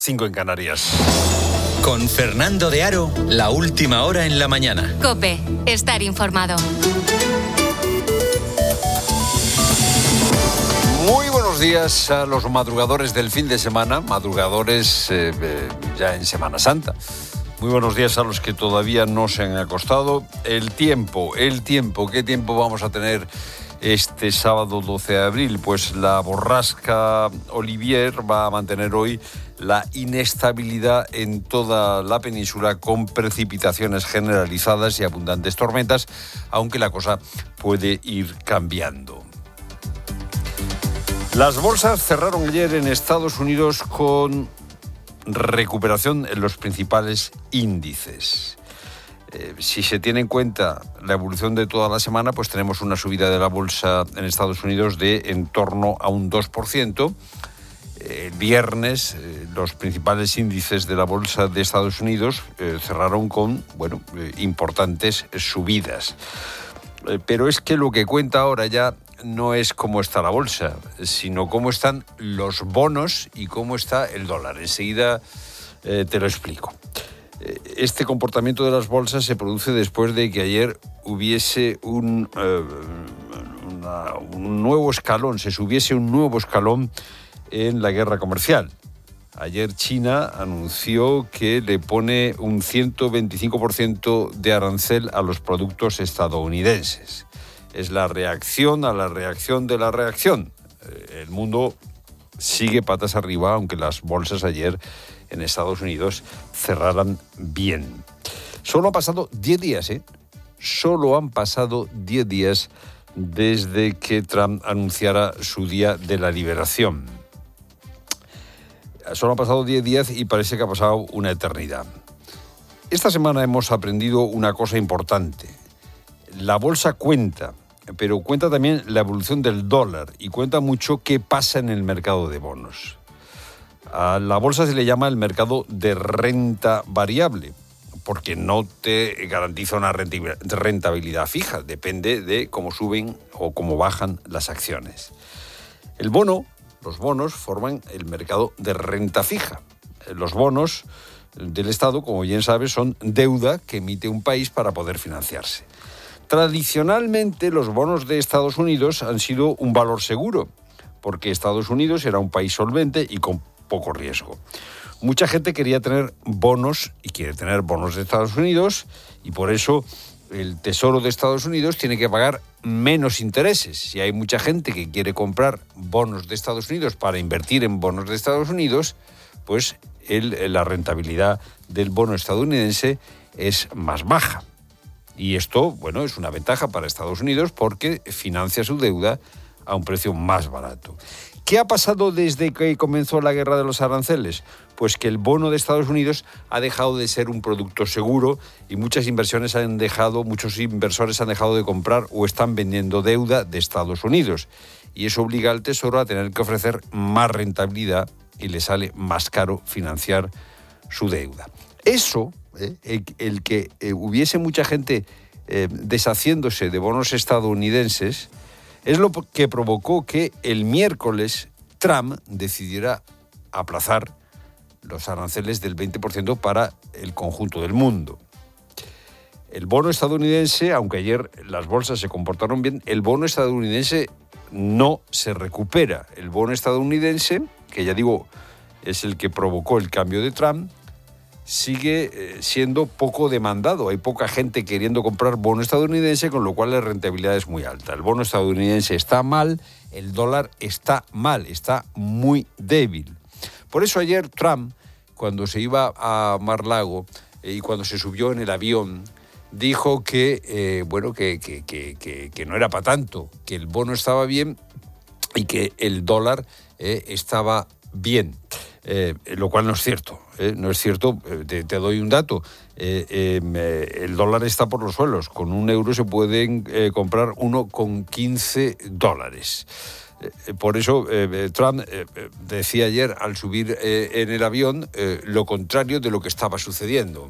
5 en Canarias. Con Fernando de Aro, la última hora en la mañana. COPE, estar informado. Muy buenos días a los madrugadores del fin de semana, madrugadores ya en Semana Santa. Muy buenos días a los que todavía no se han acostado. El tiempo, ¿qué tiempo vamos a tener este sábado 12 de abril? Pues la borrasca Olivier va a mantener hoy la inestabilidad en toda la península con precipitaciones generalizadas y abundantes tormentas, aunque la cosa puede ir cambiando. Las bolsas cerraron ayer en Estados Unidos con recuperación en los principales índices. Si se tiene en cuenta la evolución de toda la semana, pues tenemos una subida de la bolsa en Estados Unidos de en torno a un 2%. El viernes, los principales índices de la bolsa de Estados Unidos cerraron con, importantes subidas. Pero es que lo que cuenta ahora ya no es cómo está la bolsa, sino cómo están los bonos y cómo está el dólar. Enseguida te lo explico. Este comportamiento de las bolsas se produce después de que ayer hubiese un nuevo escalón, se subiese un nuevo escalón en la guerra comercial. Ayer China anunció que le pone un 125% de arancel a los productos estadounidenses. Es la reacción a la reacción de la reacción. El mundo sigue patas arriba, aunque las bolsas ayer en Estados Unidos cerraran bien. Solo han pasado 10 días, Solo han pasado 10 días desde que Trump anunciara su día de la liberación. Solo han pasado 10 días y parece que ha pasado una eternidad. Esta semana hemos aprendido una cosa importante. La bolsa cuenta, pero cuenta también la evolución del dólar y cuenta mucho qué pasa en el mercado de bonos. A la bolsa se le llama el mercado de renta variable, porque no te garantiza una rentabilidad fija, depende de cómo suben o cómo bajan las acciones. Los bonos forman el mercado de renta fija. Los bonos del Estado, como bien sabes, son deuda que emite un país para poder financiarse. Tradicionalmente, los bonos de Estados Unidos han sido un valor seguro, porque Estados Unidos era un país solvente y con poco riesgo. Mucha gente quería tener bonos y quiere tener bonos de Estados Unidos y por eso el Tesoro de Estados Unidos tiene que pagar menos intereses. Si hay mucha gente que quiere comprar bonos de Estados Unidos para invertir en bonos de Estados Unidos, pues la rentabilidad del bono estadounidense es más baja. Y esto, es una ventaja para Estados Unidos porque financia su deuda a un precio más barato. ¿Qué ha pasado desde que comenzó la guerra de los aranceles? Pues que el bono de Estados Unidos ha dejado de ser un producto seguro y muchos inversores han dejado de comprar o están vendiendo deuda de Estados Unidos. Y eso obliga al Tesoro a tener que ofrecer más rentabilidad y le sale más caro financiar su deuda. Eso, el que hubiese mucha gente deshaciéndose de bonos estadounidenses, es lo que provocó que el miércoles Trump decidiera aplazar los aranceles del 20% para el conjunto del mundo. El bono estadounidense, aunque ayer las bolsas se comportaron bien, el bono estadounidense no se recupera. El bono estadounidense, que ya digo, es el que provocó el cambio de Trump, sigue siendo poco demandado. Hay poca gente queriendo comprar bono estadounidense, con lo cual la rentabilidad es muy alta. El bono estadounidense está mal, el dólar está mal, está muy débil. Por eso ayer Trump, cuando se iba a Mar-a-Lago y cuando se subió en el avión, dijo que no era para tanto, que el bono estaba bien y que el dólar estaba bien. Lo cual no es cierto. No es cierto, te doy un dato. El dólar está por los suelos. Con €1 se pueden comprar $1,15. Por eso Trump decía ayer al subir en el avión lo contrario de lo que estaba sucediendo.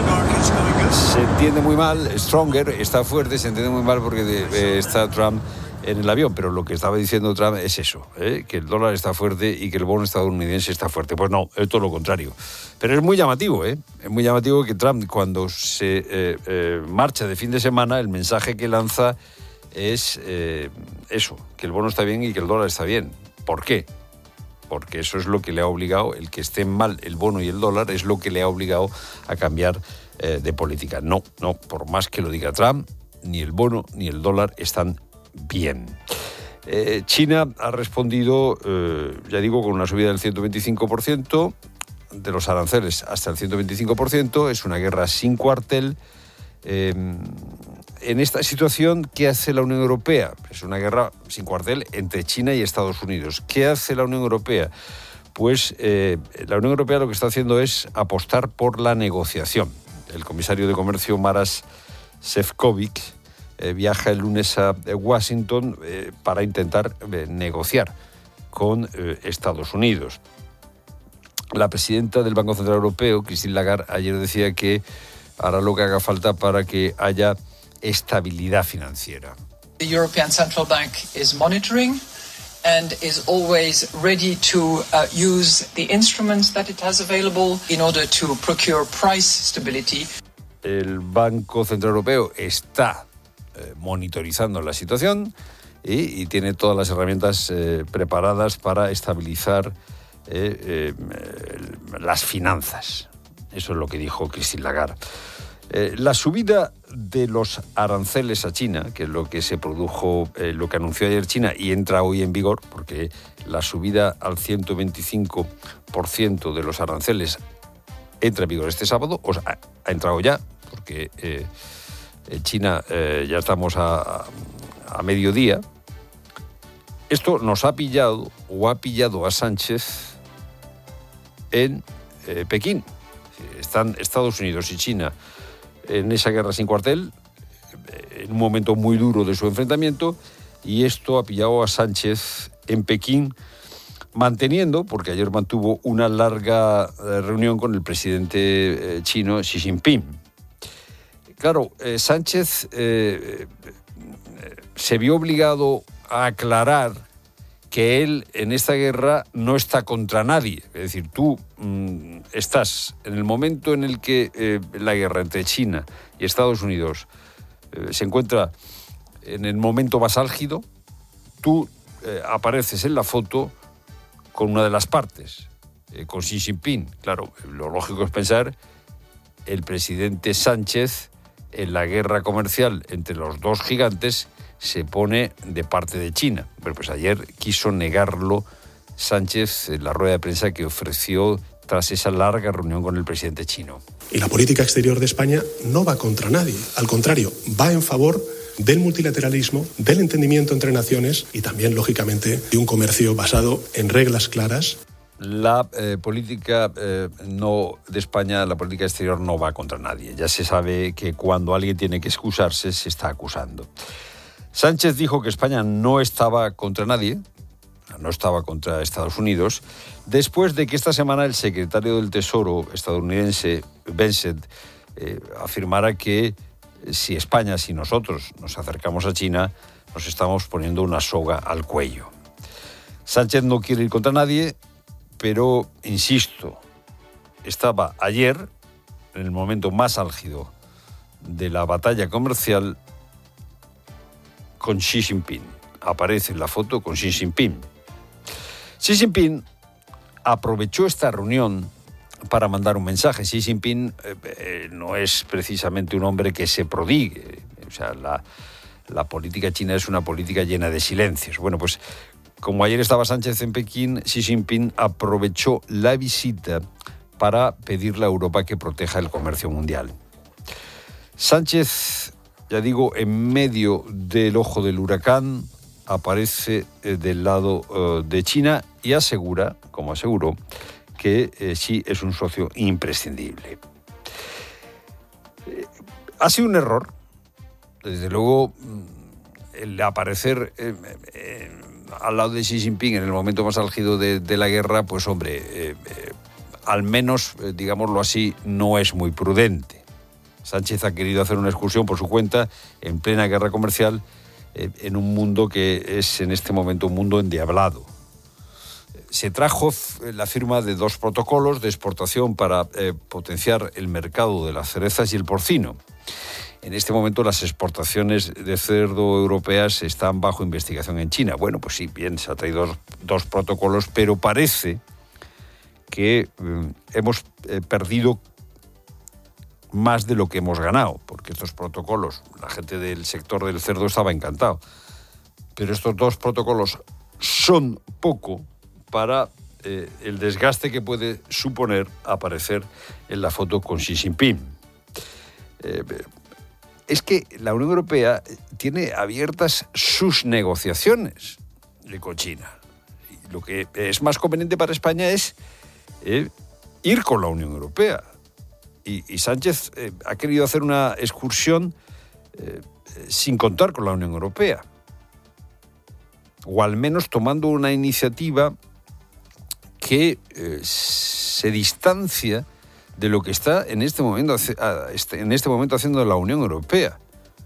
Se entiende muy mal, stronger, está fuerte, se entiende muy mal porque está Trump en el avión, pero lo que estaba diciendo Trump es eso, que el dólar está fuerte y que el bono estadounidense está fuerte. Pues no, es todo lo contrario. Pero es muy llamativo, es muy llamativo que Trump, cuando se marcha de fin de semana, el mensaje que lanza es eso, que el bono está bien y que el dólar está bien. ¿Por qué? Porque eso es lo que le ha obligado, el que estén mal el bono y el dólar, es lo que le ha obligado a cambiar de política. No, por más que lo diga Trump, ni el bono ni el dólar están bien. China ha respondido, ya digo, con una subida del 125%, de los aranceles hasta el 125%, es una guerra sin cuartel. En esta situación, ¿qué hace la Unión Europea? Es una guerra sin cuartel entre China y Estados Unidos. ¿Qué hace la Unión Europea? Pues la Unión Europea lo que está haciendo es apostar por la negociación. El comisario de Comercio, Maroš Šefčovič, viaja el lunes a Washington para intentar negociar con Estados Unidos. La presidenta del Banco Central Europeo, Christine Lagarde, ayer decía que hará lo que haga falta para que haya estabilidad financiera. The European Central Bank is monitoring and is always ready to use the instruments that it has available in order to procure price stability. El Banco Central Europeo está monitorizando la situación y tiene todas las herramientas preparadas para estabilizar las finanzas. Eso es lo que dijo Christine Lagarde. La subida de los aranceles a China, que es lo que se produjo, lo que anunció ayer China y entra hoy en vigor, porque la subida al 125% de los aranceles entra en vigor este sábado, o sea, ha entrado ya, porque en China ya estamos a mediodía. Esto nos ha pillado, o ha pillado a Sánchez en Pekín. Están Estados Unidos y China en esa guerra sin cuartel, en un momento muy duro de su enfrentamiento, y esto ha pillado a Sánchez en Pekín, manteniendo, porque ayer mantuvo una larga reunión con el presidente chino Xi Jinping. Claro, Sánchez se vio obligado a aclarar que él en esta guerra no está contra nadie. Es decir, tú estás en el momento en el que la guerra entre China y Estados Unidos se encuentra en el momento más álgido, tú apareces en la foto con una de las partes, con Xi Jinping. Claro, lo lógico es pensar el presidente Sánchez en la guerra comercial entre los dos gigantes se pone de parte de China. Bueno, pues ayer quiso negarlo Sánchez en la rueda de prensa que ofreció tras esa larga reunión con el presidente chino. Y la política exterior de España no va contra nadie. Al contrario, va en favor del multilateralismo, del entendimiento entre naciones y también, lógicamente, de un comercio basado en reglas claras. La política no de España, la política exterior no va contra nadie. Ya se sabe que cuando alguien tiene que excusarse, se está acusando. Sánchez dijo que España no estaba contra nadie, no estaba contra Estados Unidos, después de que esta semana el secretario del Tesoro estadounidense, Bessent, afirmara que si España, si nosotros nos acercamos a China, nos estamos poniendo una soga al cuello. Sánchez no quiere ir contra nadie, pero, insisto, estaba ayer, en el momento más álgido de la batalla comercial, con Xi Jinping. Aparece en la foto con Xi Jinping. Xi Jinping aprovechó esta reunión para mandar un mensaje. Xi Jinping no es precisamente un hombre que se prodigue. O sea, la política china es una política llena de silencios. Bueno, pues como ayer estaba Sánchez en Pekín, Xi Jinping aprovechó la visita para pedirle a Europa que proteja el comercio mundial. Sánchez, ya digo, en medio del ojo del huracán, aparece del lado de China y asegura, como aseguró, que Xi es un socio imprescindible. Ha sido un error, desde luego, el aparecer al lado de Xi Jinping en el momento más álgido de la guerra, pues hombre, al menos, digámoslo así, no es muy prudente. Sánchez ha querido hacer una excursión por su cuenta en plena guerra comercial en un mundo que es en este momento un mundo endiablado. Se trajo la firma de 2 protocolos de exportación para potenciar el mercado de las cerezas y el porcino. En este momento las exportaciones de cerdo europeas están bajo investigación en China. Bueno, pues sí, bien, se ha traído 2 protocolos, pero parece que hemos perdido más de lo que hemos ganado, porque estos protocolos, la gente del sector del cerdo estaba encantado, pero estos 2 protocolos son poco para el desgaste que puede suponer aparecer en la foto con Xi Jinping. Es que la Unión Europea tiene abiertas sus negociaciones con China. Y lo que es más conveniente para España es ir con la Unión Europea. Y Sánchez ha querido hacer una excursión sin contar con la Unión Europea. O al menos tomando una iniciativa que se distancia de lo que está en este momento haciendo la Unión Europea.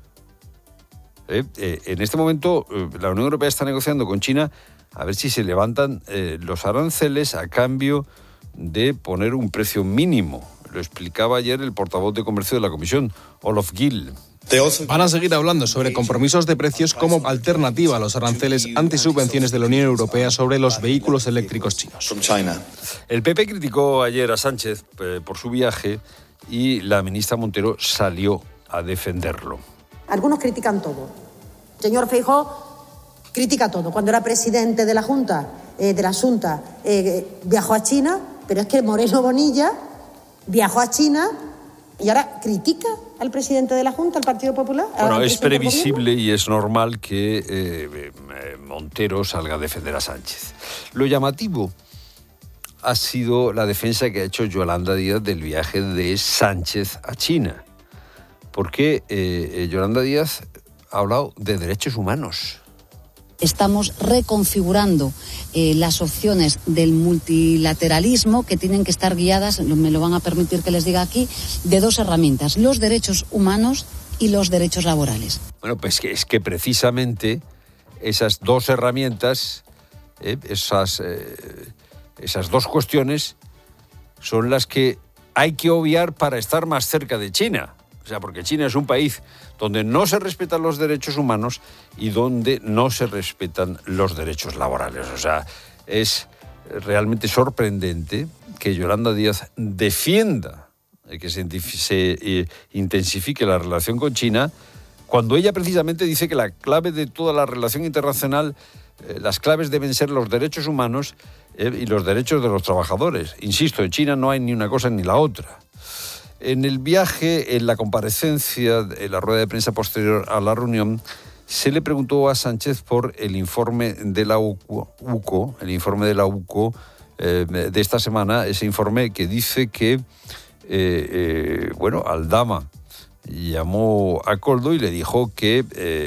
En este momento la Unión Europea está negociando con China a ver si se levantan los aranceles a cambio de poner un precio mínimo. Lo explicaba ayer el portavoz de Comercio de la Comisión, Olof Gill. Van a seguir hablando sobre compromisos de precios como alternativa a los aranceles antisubvenciones de la Unión Europea sobre los vehículos eléctricos chinos. El PP criticó ayer a Sánchez por su viaje y la ministra Montero salió a defenderlo. Algunos critican todo. El señor Feijóo critica todo. Cuando era presidente de la Junta, viajó a China, pero es que Moreno Bonilla viajó a China y ahora critica al presidente de la Junta, al Partido Popular. Bueno, es previsible y es normal que Montero salga a defender a Sánchez. Lo llamativo ha sido la defensa que ha hecho Yolanda Díaz del viaje de Sánchez a China. Porque Yolanda Díaz ha hablado de derechos humanos. Estamos reconfigurando las opciones del multilateralismo que tienen que estar guiadas, me lo van a permitir que les diga aquí, de 2 herramientas, los derechos humanos y los derechos laborales. Bueno, pues es que precisamente esas 2 herramientas, esas 2 cuestiones son las que hay que obviar para estar más cerca de China. O sea, porque China es un país donde no se respetan los derechos humanos y donde no se respetan los derechos laborales. O sea, es realmente sorprendente que Yolanda Díaz defienda que se intensifique la relación con China, cuando ella precisamente dice que la clave de toda la relación internacional, las claves deben ser los derechos humanos y los derechos de los trabajadores. Insisto, en China no hay ni una cosa ni la otra. En el viaje, en la comparecencia, en la rueda de prensa posterior a la reunión, se le preguntó a Sánchez por el informe de la UCO, de esta semana, ese informe que dice que, Aldama llamó a Koldo y le dijo que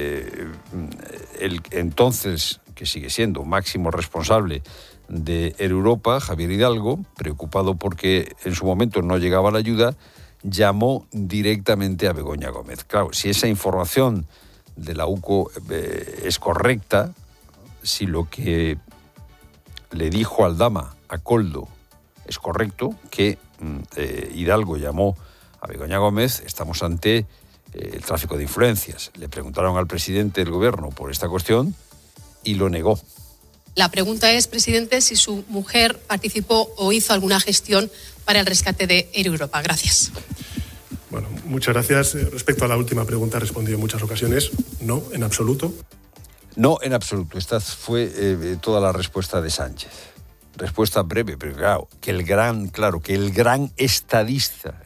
el entonces, que sigue siendo máximo responsable de Europa, Javier Hidalgo, preocupado porque en su momento no llegaba la ayuda, llamó directamente a Begoña Gómez. Claro, si esa información de la UCO es correcta, si lo que le dijo Aldama a Koldo es correcto, que Hidalgo llamó a Begoña Gómez, estamos ante el tráfico de influencias. Le preguntaron al presidente del gobierno por esta cuestión y lo negó. La pregunta es, presidente, si su mujer participó o hizo alguna gestión para el rescate de Air Europa. Gracias. Bueno, muchas gracias. Respecto a la última pregunta, he respondido en muchas ocasiones. No, en absoluto. No, en absoluto. Esta fue toda la respuesta de Sánchez. Respuesta breve, pero claro, que el gran estadista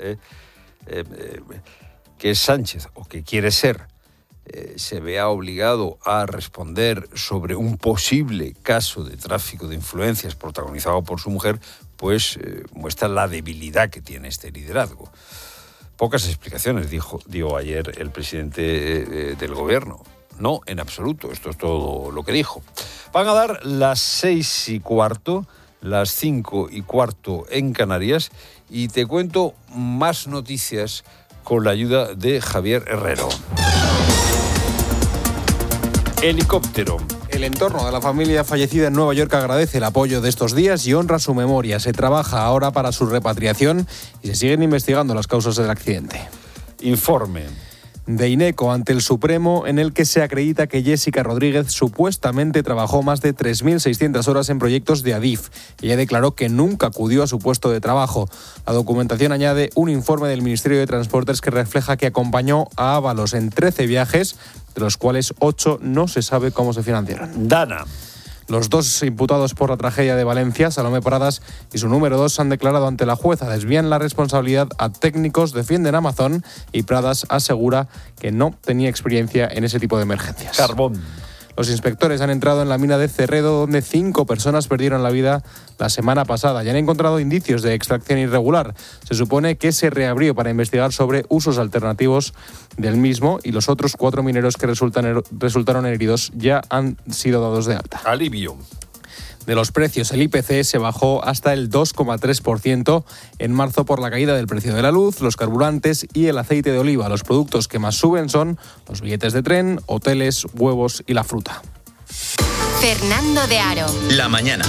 que es Sánchez, o que quiere ser, se vea obligado a responder sobre un posible caso de tráfico de influencias protagonizado por su mujer, pues muestra la debilidad que tiene este liderazgo. Pocas explicaciones dio ayer el presidente del gobierno. No, en absoluto. Esto es todo lo que dijo. Van a dar las 6:15, las 5:15 en Canarias, y te cuento más noticias con la ayuda de Javier Herrero. Helicóptero. El entorno de la familia fallecida en Nueva York agradece el apoyo de estos días y honra su memoria. Se trabaja ahora para su repatriación y se siguen investigando las causas del accidente. Informe de INECO ante el Supremo, en el que se acredita que Jessica Rodríguez supuestamente trabajó más de 3.600 horas en proyectos de Adif. Ella declaró que nunca acudió a su puesto de trabajo. La documentación añade un informe del Ministerio de Transportes que refleja que acompañó a Ábalos en 13 viajes, de los cuales 8 no se sabe cómo se financiaron. Dana. Los dos imputados por la tragedia de Valencia, Salomé Pradas y su número 2, han declarado ante la jueza. Desvían la responsabilidad a técnicos, defienden a Amazon y Pradas asegura que no tenía experiencia en ese tipo de emergencias. Carbón. Los inspectores han entrado en la mina de Cerredo, donde 5 personas perdieron la vida la semana pasada y han encontrado indicios de extracción irregular. Se supone que se reabrió para investigar sobre usos alternativos del mismo y los otros 4 mineros que resultaron heridos ya han sido dados de alta. Alivio. De los precios, el IPC se bajó hasta el 2,3% en marzo por la caída del precio de la luz, los carburantes y el aceite de oliva. Los productos que más suben son los billetes de tren, hoteles, huevos y la fruta. Fernando de Aro. La mañana.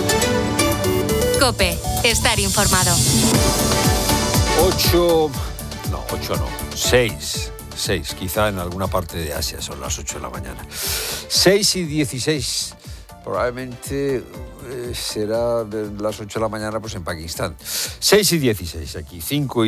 COPE. Estar informado. 6, quizá en alguna parte de Asia son las 8 de la mañana. 6:16. Probablemente será las 8 de la mañana pues en Pakistán. 6:16 aquí,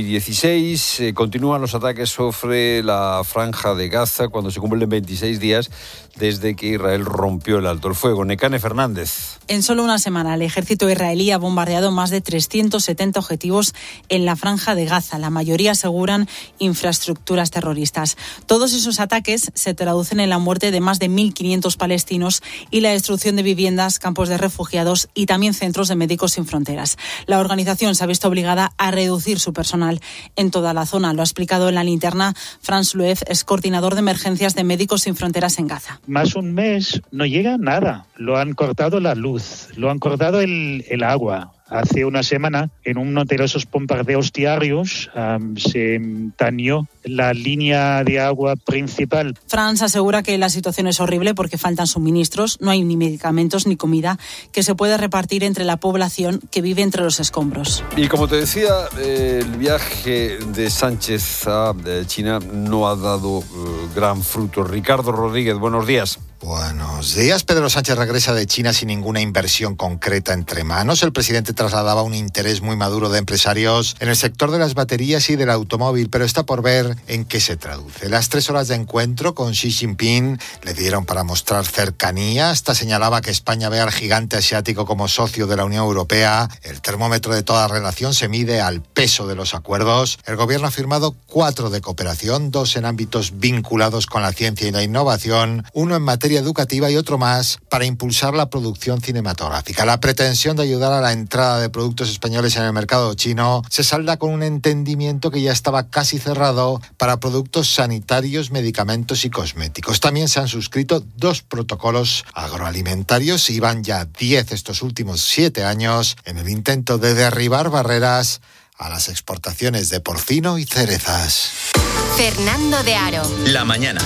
5:16. Continúan los ataques sobre la franja de Gaza cuando se cumplen 26 días desde que Israel rompió el alto el fuego. Nekane Fernández. En solo una semana, el ejército israelí ha bombardeado más de 370 objetivos en la franja de Gaza. La mayoría aseguran infraestructuras terroristas. Todos esos ataques se traducen en la muerte de más de 1.500 palestinos y la destrucción de viviendas, campos de refugiados y también centros de Médicos Sin Fronteras. La organización se ha visto obligada a reducir su personal en toda la zona. Lo ha explicado en la linterna Franz Luef, es coordinador de emergencias de Médicos Sin Fronteras en Gaza. Más un mes no llega nada. Lo han cortado la luz, lo han cortado el agua. Hace una semana, en uno de esos bombardeos diarios, se dañó la línea de agua principal. Franz asegura que la situación es horrible porque faltan suministros, no hay ni medicamentos ni comida que se pueda repartir entre la población que vive entre los escombros. Y como te decía, el viaje de Sánchez a China no ha dado gran fruto. Ricardo Rodríguez, buenos días. Buenos días. Pedro Sánchez regresa de China sin ninguna inversión concreta entre manos. El presidente trasladaba un interés muy maduro de empresarios en el sector de las baterías y del automóvil, pero está por ver en qué se traduce. Las 3 horas de encuentro con Xi Jinping le dieron para mostrar cercanía. Hasta señalaba que España ve al gigante asiático como socio de la Unión Europea. El termómetro de toda relación se mide al peso de los acuerdos. El gobierno ha firmado 4 de cooperación, 2 en ámbitos vinculados con la ciencia y la innovación, 1 en materia educativa y otro más para impulsar la producción cinematográfica. La pretensión de ayudar a la entrada de productos españoles en el mercado chino se salda con un entendimiento que ya estaba casi cerrado para productos sanitarios, medicamentos y cosméticos. También se han suscrito 2 protocolos agroalimentarios y van ya 10 estos últimos 7 años en el intento de derribar barreras a las exportaciones de porcino y cerezas. Fernando de Aro. La mañana.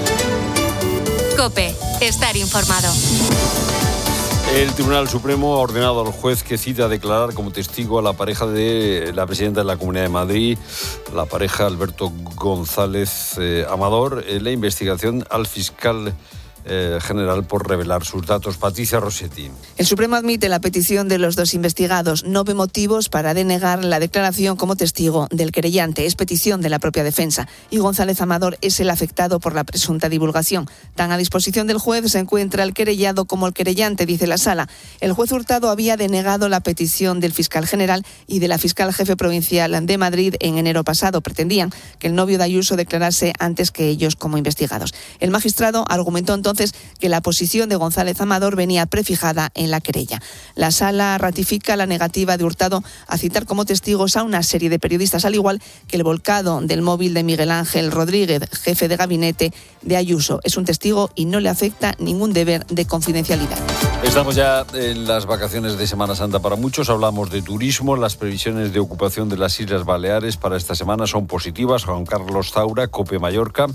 COPE. Estar informado. El Tribunal Supremo ha ordenado al juez que cita a declarar como testigo a la pareja de la presidenta de la Comunidad de Madrid, la pareja Alberto González Amador, en la investigación al fiscal general por revelar sus datos. Patricia Rossetti. El Supremo admite la petición de los 2 investigados. No ve motivos para denegar la declaración como testigo del querellante. Es petición de la propia defensa. Y González Amador es el afectado por la presunta divulgación. Tan a disposición del juez se encuentra el querellado como el querellante, dice la sala. El juez Hurtado había denegado la petición del fiscal general y de la fiscal jefe provincial de Madrid en enero pasado. Pretendían que el novio de Ayuso declarase antes que ellos como investigados. El magistrado argumentó entonces que la posición de González Amador venía prefijada en la querella. La sala ratifica la negativa de Hurtado a citar como testigos a una serie de periodistas, al igual que el volcado del móvil de Miguel Ángel Rodríguez, jefe de gabinete de Ayuso. Es un testigo y no le afecta ningún deber de confidencialidad. Estamos ya en las vacaciones de Semana Santa para muchos. Hablamos de turismo. Las previsiones de ocupación de las Islas Baleares para esta semana son positivas. Juan Carlos Zaura, COPE Mallorca.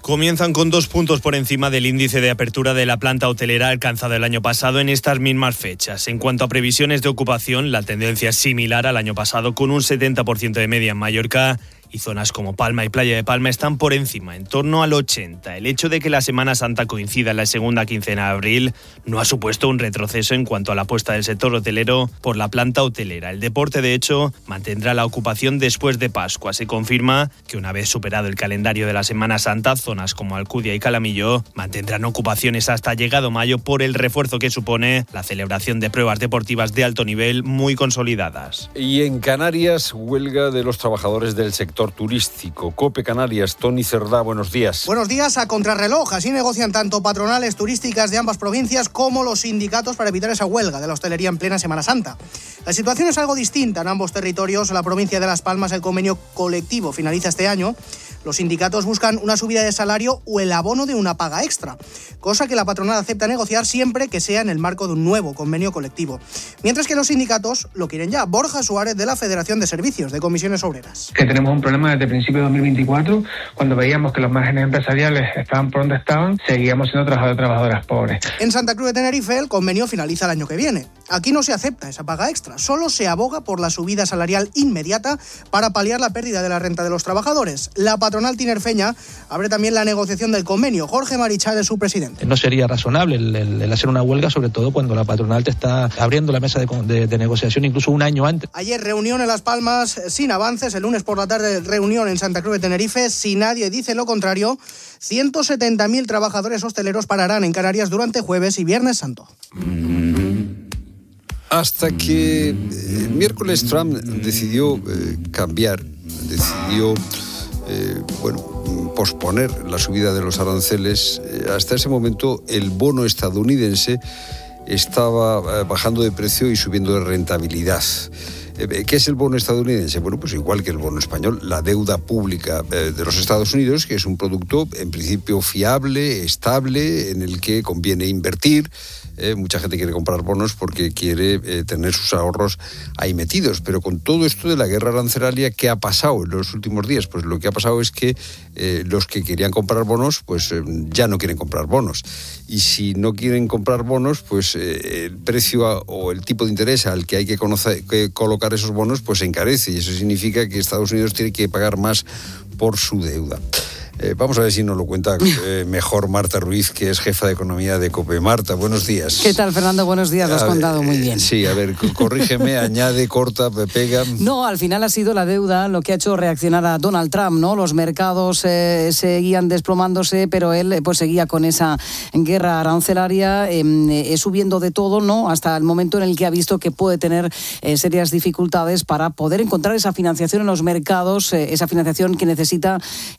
Comienzan con 2 puntos por encima del índice de apertura de la planta hotelera alcanzado el año pasado en estas mismas fechas. En cuanto a previsiones de ocupación, la tendencia es similar al año pasado, con un 70% de media en Mallorca, y zonas como Palma y Playa de Palma están por encima, en torno al 80%. El hecho de que la Semana Santa coincida en la segunda quincena de abril no ha supuesto un retroceso en cuanto a la apuesta del sector hotelero por la planta hotelera. El deporte, de hecho, mantendrá la ocupación después de Pascua. Se confirma que una vez superado el calendario de la Semana Santa, zonas como Alcudia y Calamillo mantendrán ocupaciones hasta llegado mayo por el refuerzo que supone la celebración de pruebas deportivas de alto nivel muy consolidadas. Y en Canarias, huelga de los trabajadores del sector turístico. COPE Canarias, Tony Cerdá, buenos días. Buenos días. A contrarreloj, así negocian tanto patronales turísticas de ambas provincias como los sindicatos para evitar esa huelga de la hostelería en plena Semana Santa. La situación es algo distinta en ambos territorios. En la provincia de Las Palmas el convenio colectivo finaliza este año. Los sindicatos buscan una subida de salario o el abono de una paga extra, cosa que la patronal acepta negociar siempre que sea en el marco de un nuevo convenio colectivo. Mientras que los sindicatos lo quieren ya. Borja Suárez, de la Federación de Servicios de Comisiones Obreras. Que tenemos un problema desde principio de 2024, cuando veíamos que los márgenes empresariales estaban por donde estaban, seguíamos siendo trabajadores y trabajadoras pobres. En Santa Cruz de Tenerife el convenio finaliza el año que viene. Aquí no se acepta esa paga extra, solo se aboga por la subida salarial inmediata para paliar la pérdida de la renta de los trabajadores. La patronal tinerfeña abre también la negociación del convenio. Jorge Marichal es su presidente. No sería razonable el hacer una huelga, sobre todo cuando la patronal te está abriendo la mesa de negociación incluso un año antes. Ayer reunión en Las Palmas sin avances, el lunes por la tarde reunión en Santa Cruz de Tenerife. Si nadie dice lo contrario, 170.000 trabajadores hosteleros pararán en Canarias durante Jueves y Viernes Santo. Hasta que el miércoles Trump decidió posponer la subida de los aranceles. Hasta ese momento el bono estadounidense estaba bajando de precio y subiendo de rentabilidad. ¿Qué es el bono estadounidense? Bueno, pues igual que el bono español, la deuda pública de los Estados Unidos, que es un producto en principio fiable, estable, en el que conviene invertir. Mucha gente quiere comprar bonos porque quiere tener sus ahorros ahí metidos. Pero con todo esto de la guerra arancelaria, ¿qué ha pasado en los últimos días? Pues lo que ha pasado es que los que querían comprar bonos, pues ya no quieren comprar bonos. Y si no quieren comprar bonos, pues el precio o el tipo de interés al que hay que colocar esos bonos, pues se encarece. Y eso significa que Estados Unidos tiene que pagar más por su deuda. Vamos a ver si nos lo cuenta mejor Marta Ruiz, que es jefa de economía de COPE. Marta, buenos días. ¿Qué tal, Fernando? Buenos días, lo has contado muy bien. Sí, a ver, corrígeme, añade, corta, pega. No, al final ha sido la deuda lo que ha hecho reaccionar a Donald Trump, ¿no? Los mercados seguían desplomándose, pero él pues seguía con esa guerra arancelaria, subiendo de todo, ¿no? Hasta el momento en el que ha visto que puede tener serias dificultades para poder encontrar esa financiación en los mercados, esa financiación que necesita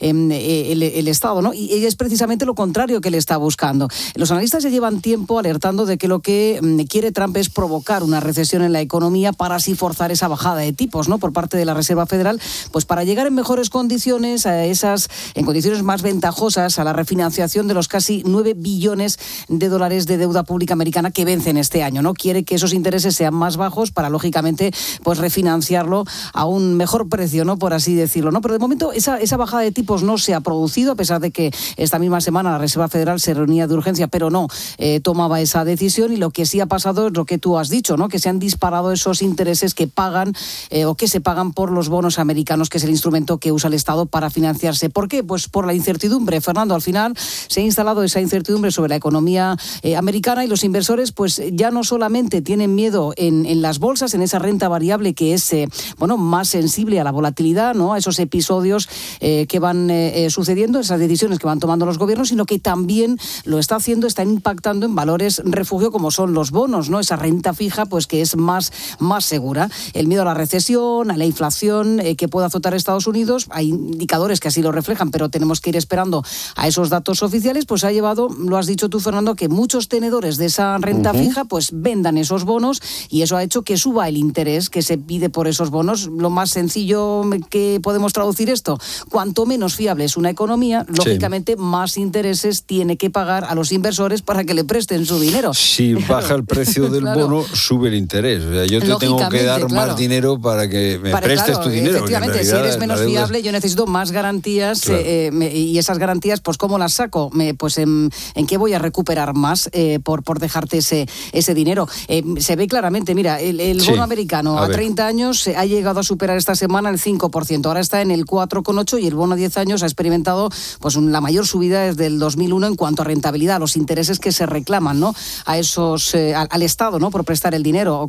el Estado, ¿no? Y es precisamente lo contrario que le está buscando. Los analistas ya llevan tiempo alertando de que lo que quiere Trump es provocar una recesión en la economía para así forzar esa bajada de tipos, ¿no? Por parte de la Reserva Federal, pues para llegar en mejores condiciones, en condiciones más ventajosas, a la refinanciación de los casi 9 billones de dólares de deuda pública americana que vencen este año, ¿no? Quiere que esos intereses sean más bajos para, lógicamente, pues refinanciarlo a un mejor precio, ¿no? Por así decirlo, ¿no? Pero de momento esa bajada de tipos no se ha producido, a pesar de que esta misma semana la Reserva Federal se reunía de urgencia, pero no tomaba esa decisión. Y lo que sí ha pasado es lo que tú has dicho, ¿no? Que se han disparado esos intereses que pagan o que se pagan por los bonos americanos, que es el instrumento que usa el Estado para financiarse. ¿Por qué? Pues por la incertidumbre, Fernando. Al final se ha instalado esa incertidumbre sobre la economía americana, y los inversores pues ya no solamente tienen miedo en las bolsas, en esa renta variable que es más sensible a la volatilidad, ¿no? A esos episodios que van sucediendo, esas decisiones que van tomando los gobiernos, sino que también está impactando en valores refugio como son los bonos, ¿no? Esa renta fija pues que es más segura. El miedo a la recesión, a la inflación que pueda azotar a Estados Unidos, hay indicadores que así lo reflejan, pero tenemos que ir esperando a esos datos oficiales, pues ha llevado, lo has dicho tú, Fernando, que muchos tenedores de esa renta fija pues vendan esos bonos, y eso ha hecho que suba el interés que se pide por esos bonos. Lo más sencillo que podemos traducir esto: cuanto menos fiable es una economía, lógicamente más intereses tiene que pagar a los inversores para que le presten su dinero. Si baja el precio del bono, sube el interés. O sea, yo te tengo que dar más dinero para que me prestes tu dinero. Efectivamente, si eres menos fiable, yo necesito más garantías y esas garantías, pues ¿cómo las saco? Pues ¿en qué voy a recuperar más por dejarte ese dinero? Se ve claramente, mira, el bono americano a 30 años ha llegado a superar esta semana el 5%, ahora está en el 4,8% y el bono a 10 años ha experimentado pues la mayor subida desde el 2001 en cuanto a rentabilidad, a los intereses que se reclaman, ¿no? A esos al Estado, ¿no? Por prestar el dinero,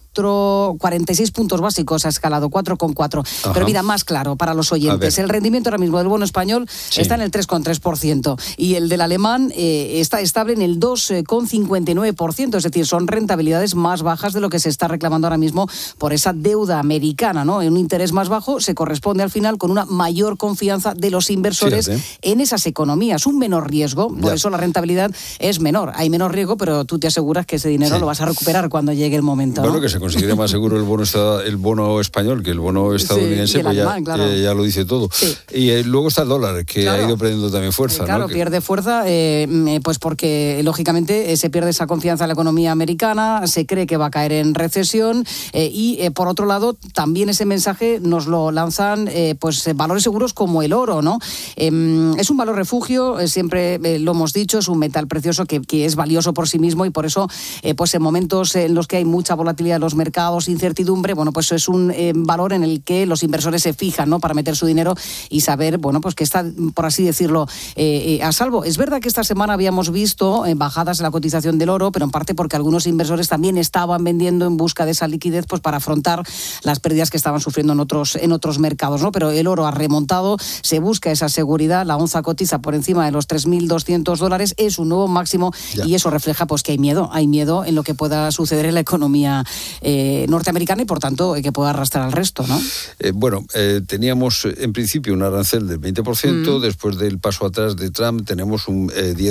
46 puntos básicos ha escalado, 4,4%. Pero mira, más claro para los oyentes, el rendimiento ahora mismo del bono español está en el 3,3% y el del alemán está estable en el 2,59%, es decir, son rentabilidades más bajas de lo que se está reclamando ahora mismo por esa deuda americana, ¿no? En un interés más bajo se corresponde al final con una mayor confianza de los inversores en esas economías, un menor riesgo, por eso la rentabilidad es menor. Hay menor riesgo, pero tú te aseguras que ese dinero lo vas a recuperar cuando llegue el momento. Bueno, que se considere más seguro el bono español que el bono estadounidense, pues alemán, ya lo dice todo. Y luego está el dólar, que ha ido perdiendo también fuerza. Claro, pierde fuerza, pues porque lógicamente se pierde esa confianza en la economía americana, se cree que va a caer en recesión y por otro lado también ese mensaje nos lo lanzan pues valores seguros como el oro, ¿no? Es un valor refugio, siempre lo hemos dicho, es un metal precioso que es valioso por sí mismo y por eso pues en momentos en los que hay mucha volatilidad en los mercados, incertidumbre, bueno, pues es un valor en el que los inversores se fijan, ¿no? Para meter su dinero y saber, bueno, pues que está, por así decirlo, a salvo. Es verdad que esta semana habíamos visto bajadas en la cotización del oro, pero en parte porque algunos inversores también estaban vendiendo en busca de esa liquidez, pues para afrontar las pérdidas que estaban sufriendo en otros mercados, ¿no? Pero el oro ha remontado, se busca esa seguridad, la onza cotiza por encima de los $3.200, es un nuevo máximo y eso refleja pues que hay miedo en lo que pueda suceder en la economía norteamericana y por tanto que pueda arrastrar al resto, ¿no? Teníamos en principio un arancel del 20%, después del paso atrás de Trump tenemos un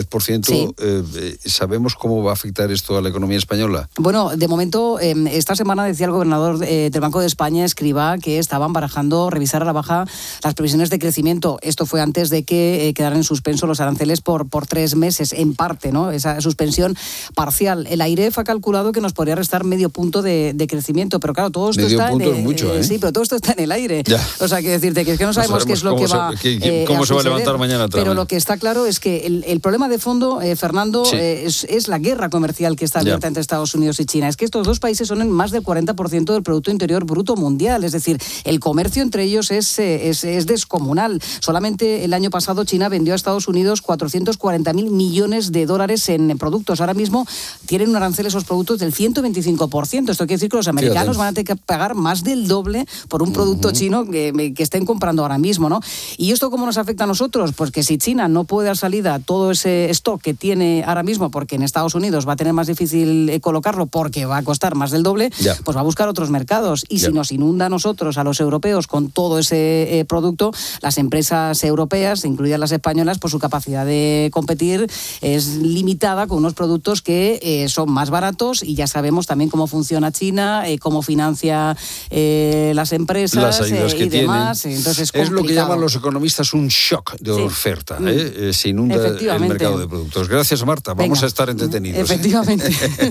10%. ¿Sabemos cómo va a afectar esto a la economía española? Bueno, de momento, esta semana decía el gobernador del Banco de España, Escrivá, que estaban barajando revisar a la baja las previsiones de crecimiento. Esto fue antes de que quedaran en suspenso los aranceles por 3 meses, en parte, ¿no? Esa suspensión parcial. El AIREF ha calculado que nos podría restar medio punto de crecimiento, pero claro, todo esto está sí, pero todo esto está en el aire. O sea, que decirte que es que no sabemos qué es lo que va cómo se va a levantar mañana Trump. Pero lo que está claro es que el problema de fondo, Fernando, es la guerra comercial que está abierta entre Estados Unidos y China. Es que estos dos países son en más del 40% del Producto Interior Bruto mundial, es decir, el comercio entre ellos es descomunal. Solamente el año pasado China vendió a Estados Unidos $440.000 millones en productos. Ahora mismo tienen un arancel esos productos del 125%. Esto quiere decir que los americanos van a tener que pagar más del doble por un producto chino que estén comprando ahora mismo, ¿no? ¿Y esto cómo nos afecta a nosotros? Pues que si China no puede dar salida a todo ese stock que tiene ahora mismo, porque en Estados Unidos va a tener más difícil colocarlo porque va a costar más del doble, pues va a buscar otros mercados. Y si nos inunda a nosotros, a los europeos, con todo ese producto, las empresas europeas, incluidas las españolas, pues su capacidad de competir es limitada con unos productos que son más baratos y ya sabemos también cómo funciona China, cómo financia las empresas, las ayudas que y demás. Entonces es lo que llaman los economistas un shock de oferta. Se inunda el mercado de productos. Gracias, Marta. Vamos a estar entretenidos. Efectivamente.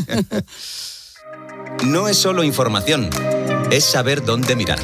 No es solo información, es saber dónde mirar.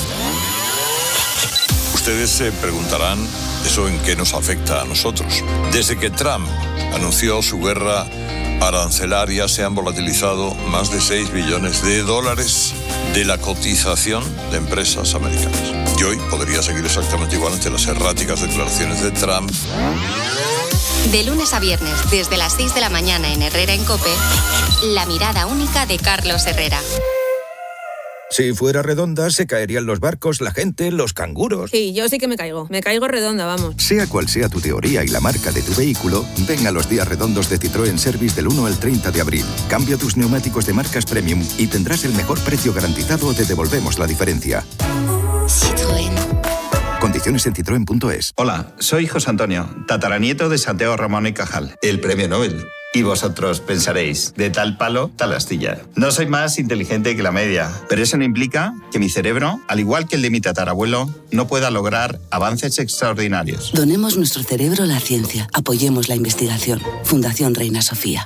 Ustedes se preguntarán, ¿eso en qué nos afecta a nosotros? Desde que Trump anunció su guerra arancelaria se han volatilizado más de $6 billones de la cotización de empresas americanas. Y hoy podría seguir exactamente igual ante las erráticas declaraciones de Trump. De lunes a viernes, desde las 6 de la mañana en Herrera en COPE, la mirada única de Carlos Herrera. Si fuera redonda, se caerían los barcos, la gente, los canguros. Sí, yo sí que me caigo redonda, vamos. Sea cual sea tu teoría y la marca de tu vehículo, ven a los días redondos de Citroën Service del 1 al 30 de abril. Cambia tus neumáticos de marcas premium y tendrás el mejor precio garantizado o te devolvemos la diferencia. Citroën. Condiciones en citroen.es. Hola, soy José Antonio, tataranieto de Santiago Ramón y Cajal, el premio Nobel. Y vosotros pensaréis, de tal palo, tal astilla. No soy más inteligente que la media, pero eso no implica que mi cerebro, al igual que el de mi tatarabuelo, no pueda lograr avances extraordinarios. Donemos nuestro cerebro a la ciencia. Apoyemos la investigación. Fundación Reina Sofía.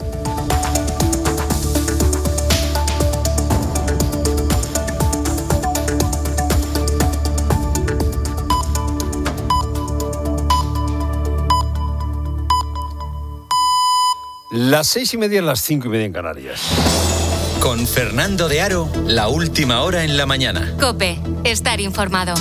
Las 6:30, las 5:30 en Canarias. Con Fernando de Aro, la última hora en la mañana. COPE, estar informado.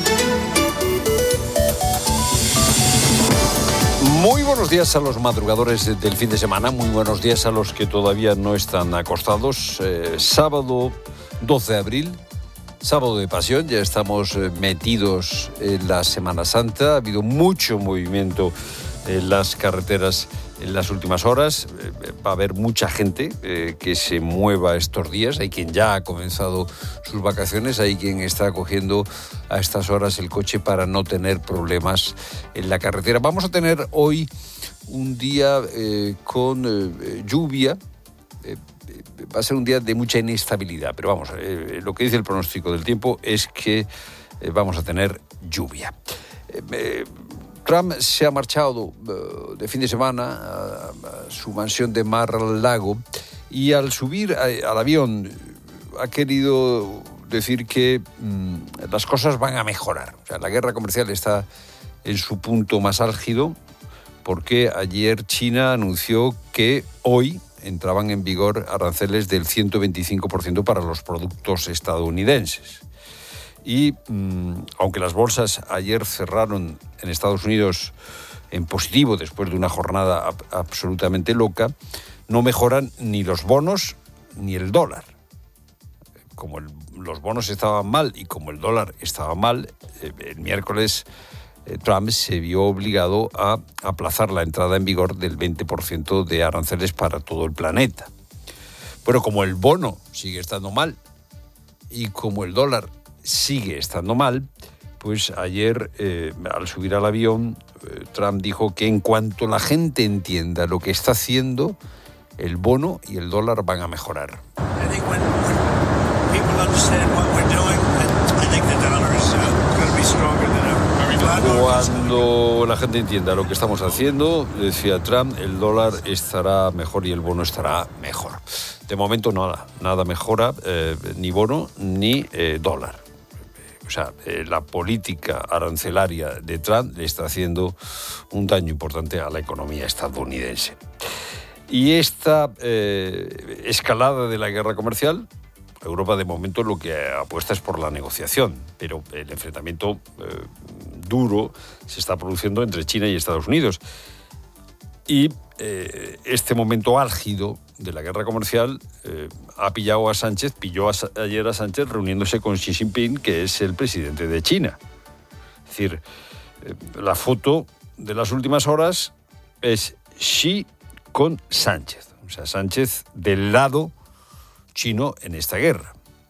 Muy buenos días a los madrugadores del fin de semana, muy buenos días a los que todavía no están acostados. Sábado 12 de abril, sábado de pasión, ya estamos metidos en la Semana Santa. Ha habido mucho movimiento en las carreteras en las últimas horas. Va a haber mucha gente que se mueva estos días. Hay quien ya ha comenzado sus vacaciones, hay quien está cogiendo a estas horas el coche para no tener problemas en la carretera. Vamos a tener hoy un día con lluvia. Va a ser un día de mucha inestabilidad, pero vamos, lo que dice el pronóstico del tiempo es que vamos a tener lluvia. Trump se ha marchado de fin de semana a su mansión de Mar-a-Lago y al subir al avión ha querido decir que las cosas van a mejorar. O sea, la guerra comercial está en su punto más álgido porque ayer China anunció que hoy entraban en vigor aranceles del 125% para los productos estadounidenses. Y aunque las bolsas ayer cerraron en Estados Unidos en positivo después de una jornada absolutamente loca, no mejoran ni los bonos ni el dólar. Como los bonos estaban mal y como el dólar estaba mal, el miércoles Trump se vio obligado a aplazar la entrada en vigor del 20% de aranceles para todo el planeta. Pero como el bono sigue estando mal y como el dólar sigue estando mal, pues ayer al subir al avión Trump dijo que en cuanto la gente entienda lo que está haciendo, el bono y el dólar van a mejorar. Cuando la gente entienda lo que estamos haciendo, decía Trump, el dólar estará mejor y el bono estará mejor. De momento nada mejora, ni bono ni dólar. O sea, la política arancelaria de Trump le está haciendo un daño importante a la economía estadounidense. Y esta escalada de la guerra comercial, Europa de momento lo que apuesta es por la negociación, pero el enfrentamiento duro se está produciendo entre China y Estados Unidos. Y este momento álgido de la guerra comercial pilló ayer a Sánchez reuniéndose con Xi Jinping, que es el presidente de China. Es decir, la foto de las últimas horas es Xi con Sánchez. O sea, Sánchez del lado chino en esta guerra.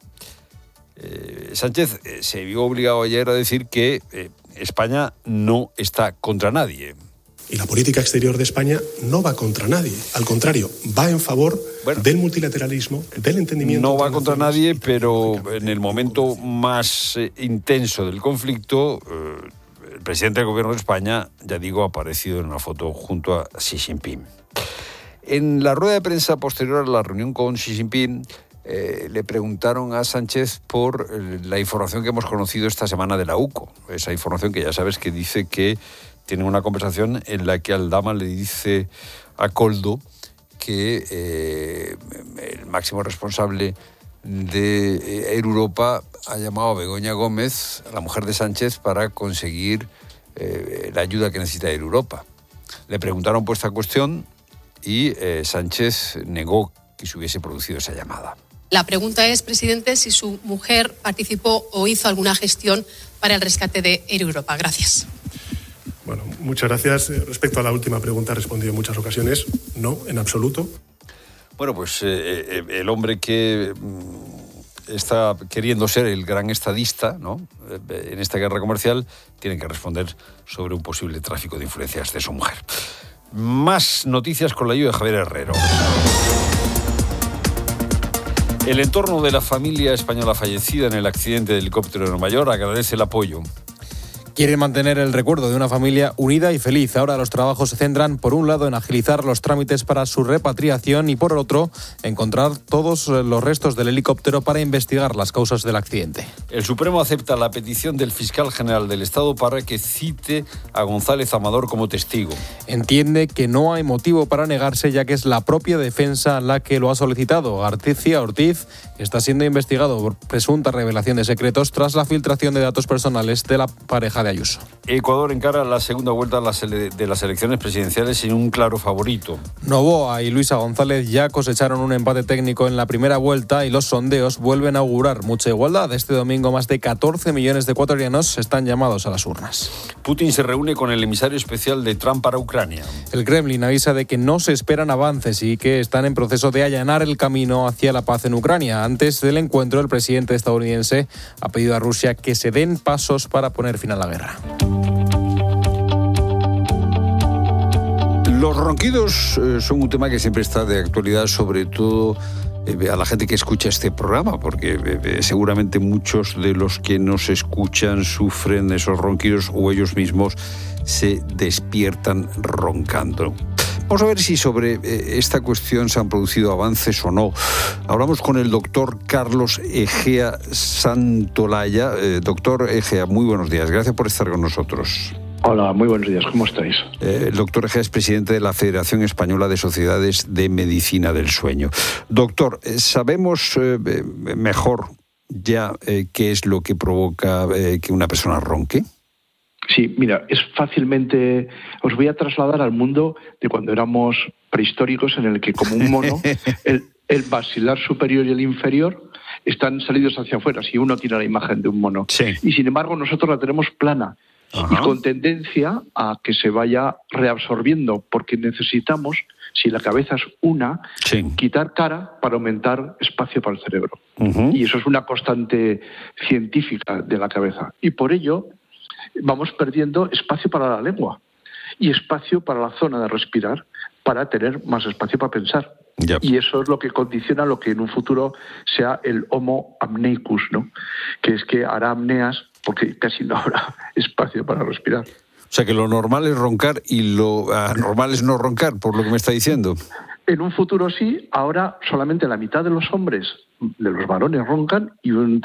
Sánchez se vio obligado ayer a decir que España no está contra nadie. Y la política exterior de España no va contra nadie. Al contrario, va en favor del multilateralismo, del entendimiento. No va contra nadie, pero en el momento más intenso del conflicto, el presidente del gobierno de España, ya digo, ha aparecido en una foto junto a Xi Jinping. En la rueda de prensa posterior a la reunión con Xi Jinping, le preguntaron a Sánchez por la información que hemos conocido esta semana de la UCO. Esa información que ya sabes que dice que tiene una conversación en la que Aldama le dice a Koldo que el máximo responsable de Europa ha llamado a Begoña Gómez, a la mujer de Sánchez, para conseguir la ayuda que necesita de Europa. Le preguntaron por esta cuestión y Sánchez negó que se hubiese producido esa llamada. La pregunta es, presidente, si su mujer participó o hizo alguna gestión para el rescate de Air Europa. Gracias. Bueno, muchas gracias. Respecto a la última pregunta, he respondido en muchas ocasiones. No, en absoluto. Bueno, pues el hombre que está queriendo ser el gran estadista, ¿no?, en esta guerra comercial, tiene que responder sobre un posible tráfico de influencias de su mujer. Más noticias con la ayuda de Javier Herrero. El entorno de la familia española fallecida en el accidente de helicóptero de Nueva York agradece el apoyo. Quiere mantener el recuerdo de una familia unida y feliz. Ahora los trabajos se centran, por un lado, en agilizar los trámites para su repatriación y, por otro, encontrar todos los restos del helicóptero para investigar las causas del accidente. El Supremo acepta la petición del fiscal general del Estado para que cite a González Amador como testigo. Entiende que no hay motivo para negarse, ya que es la propia defensa la que lo ha solicitado. García Ortiz está siendo investigado por presunta revelación de secretos tras la filtración de datos personales de la pareja de Ayuso. Ecuador encara la segunda vuelta de las elecciones presidenciales sin un claro favorito. Noboa y Luisa González ya cosecharon un empate técnico en la primera vuelta y los sondeos vuelven a augurar mucha igualdad. Este domingo más de 14 millones de ecuatorianos están llamados a las urnas. Putin se reúne con el emisario especial de Trump para Ucrania. El Kremlin avisa de que no se esperan avances y que están en proceso de allanar el camino hacia la paz en Ucrania. Antes del encuentro, el presidente estadounidense ha pedido a Rusia que se den pasos para poner fin a la guerra. Los ronquidos son un tema que siempre está de actualidad, sobre todo a la gente que escucha este programa, porque seguramente muchos de los que nos escuchan sufren esos ronquidos o ellos mismos se despiertan roncando. Vamos a ver si sobre esta cuestión se han producido avances o no. Hablamos con el doctor Carlos Egea Santolaya. Doctor Egea, muy buenos días. Gracias por estar con nosotros. Hola, muy buenos días. ¿Cómo estáis? El doctor Egea es presidente de la Federación Española de Sociedades de Medicina del Sueño. Doctor, ¿sabemos mejor ya qué es lo que provoca que una persona ronque? Sí, mira, es fácilmente... Os voy a trasladar al mundo de cuando éramos prehistóricos, en el que como un mono, el basilar superior y el inferior están salidos hacia afuera, si uno tiene la imagen de un mono. Sí. Y sin embargo nosotros la tenemos plana. Ajá. Y con tendencia a que se vaya reabsorbiendo, porque necesitamos, si la cabeza es una, sí, quitar cara para aumentar espacio para el cerebro. Uh-huh. Y eso es una constante científica de la cabeza. Y por ello vamos perdiendo espacio para la lengua y espacio para la zona de respirar, para tener más espacio para pensar. Yep. Y eso es lo que condiciona lo que en un futuro sea el Homo apneicus, ¿no? Que es que hará apneas porque casi no habrá espacio para respirar. O sea que lo normal es roncar y lo anormal es no roncar, por lo que me está diciendo. En un futuro sí, ahora solamente la mitad de los hombres, de los varones, roncan y un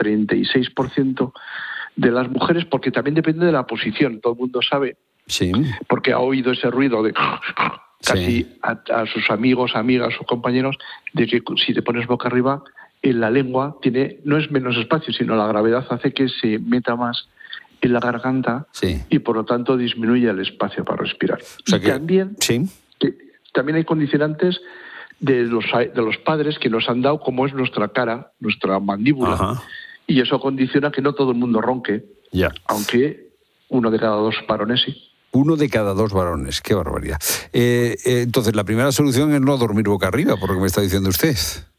36% de las mujeres, porque también depende de la posición. Todo el mundo sabe, sí, porque ha oído ese ruido de casi sí, a sus amigos, amigas o compañeros, de que si te pones boca arriba, en la lengua tiene, no es menos espacio, sino la gravedad hace que se meta más en la garganta, sí, y por lo tanto disminuye el espacio para respirar. O sea y que, también, sí, también hay condicionantes de los padres que nos han dado, como es nuestra cara, nuestra mandíbula. Ajá. Y eso condiciona que no todo el mundo ronque, ya, aunque 1 de cada 2 varones sí. 1 de cada 2 varones, qué barbaridad. Entonces, la primera solución es no dormir boca arriba, por lo que me está diciendo usted.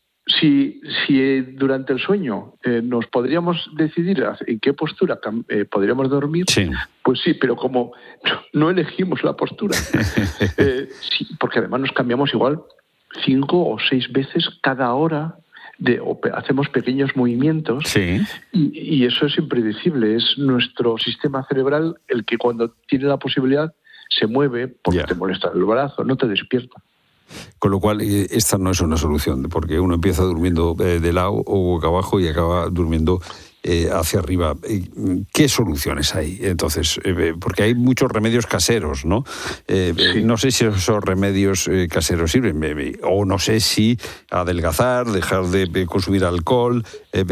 Si durante el sueño nos podríamos decidir en qué postura podríamos dormir, sí, pues sí, pero como no elegimos la postura, sí, porque además nos cambiamos igual 5 o 6 veces cada hora, hacemos pequeños movimientos, sí, y eso es impredecible. Es nuestro sistema cerebral el que cuando tiene la posibilidad se mueve porque te molesta el brazo, no te despierta. Con lo cual, esta no es una solución, porque uno empieza durmiendo de lado o boca abajo y acaba durmiendo hacia arriba. ¿Qué soluciones hay? Entonces, porque hay muchos remedios caseros, ¿no? Sí. No sé si esos remedios caseros sirven, o no sé si adelgazar, dejar de consumir alcohol,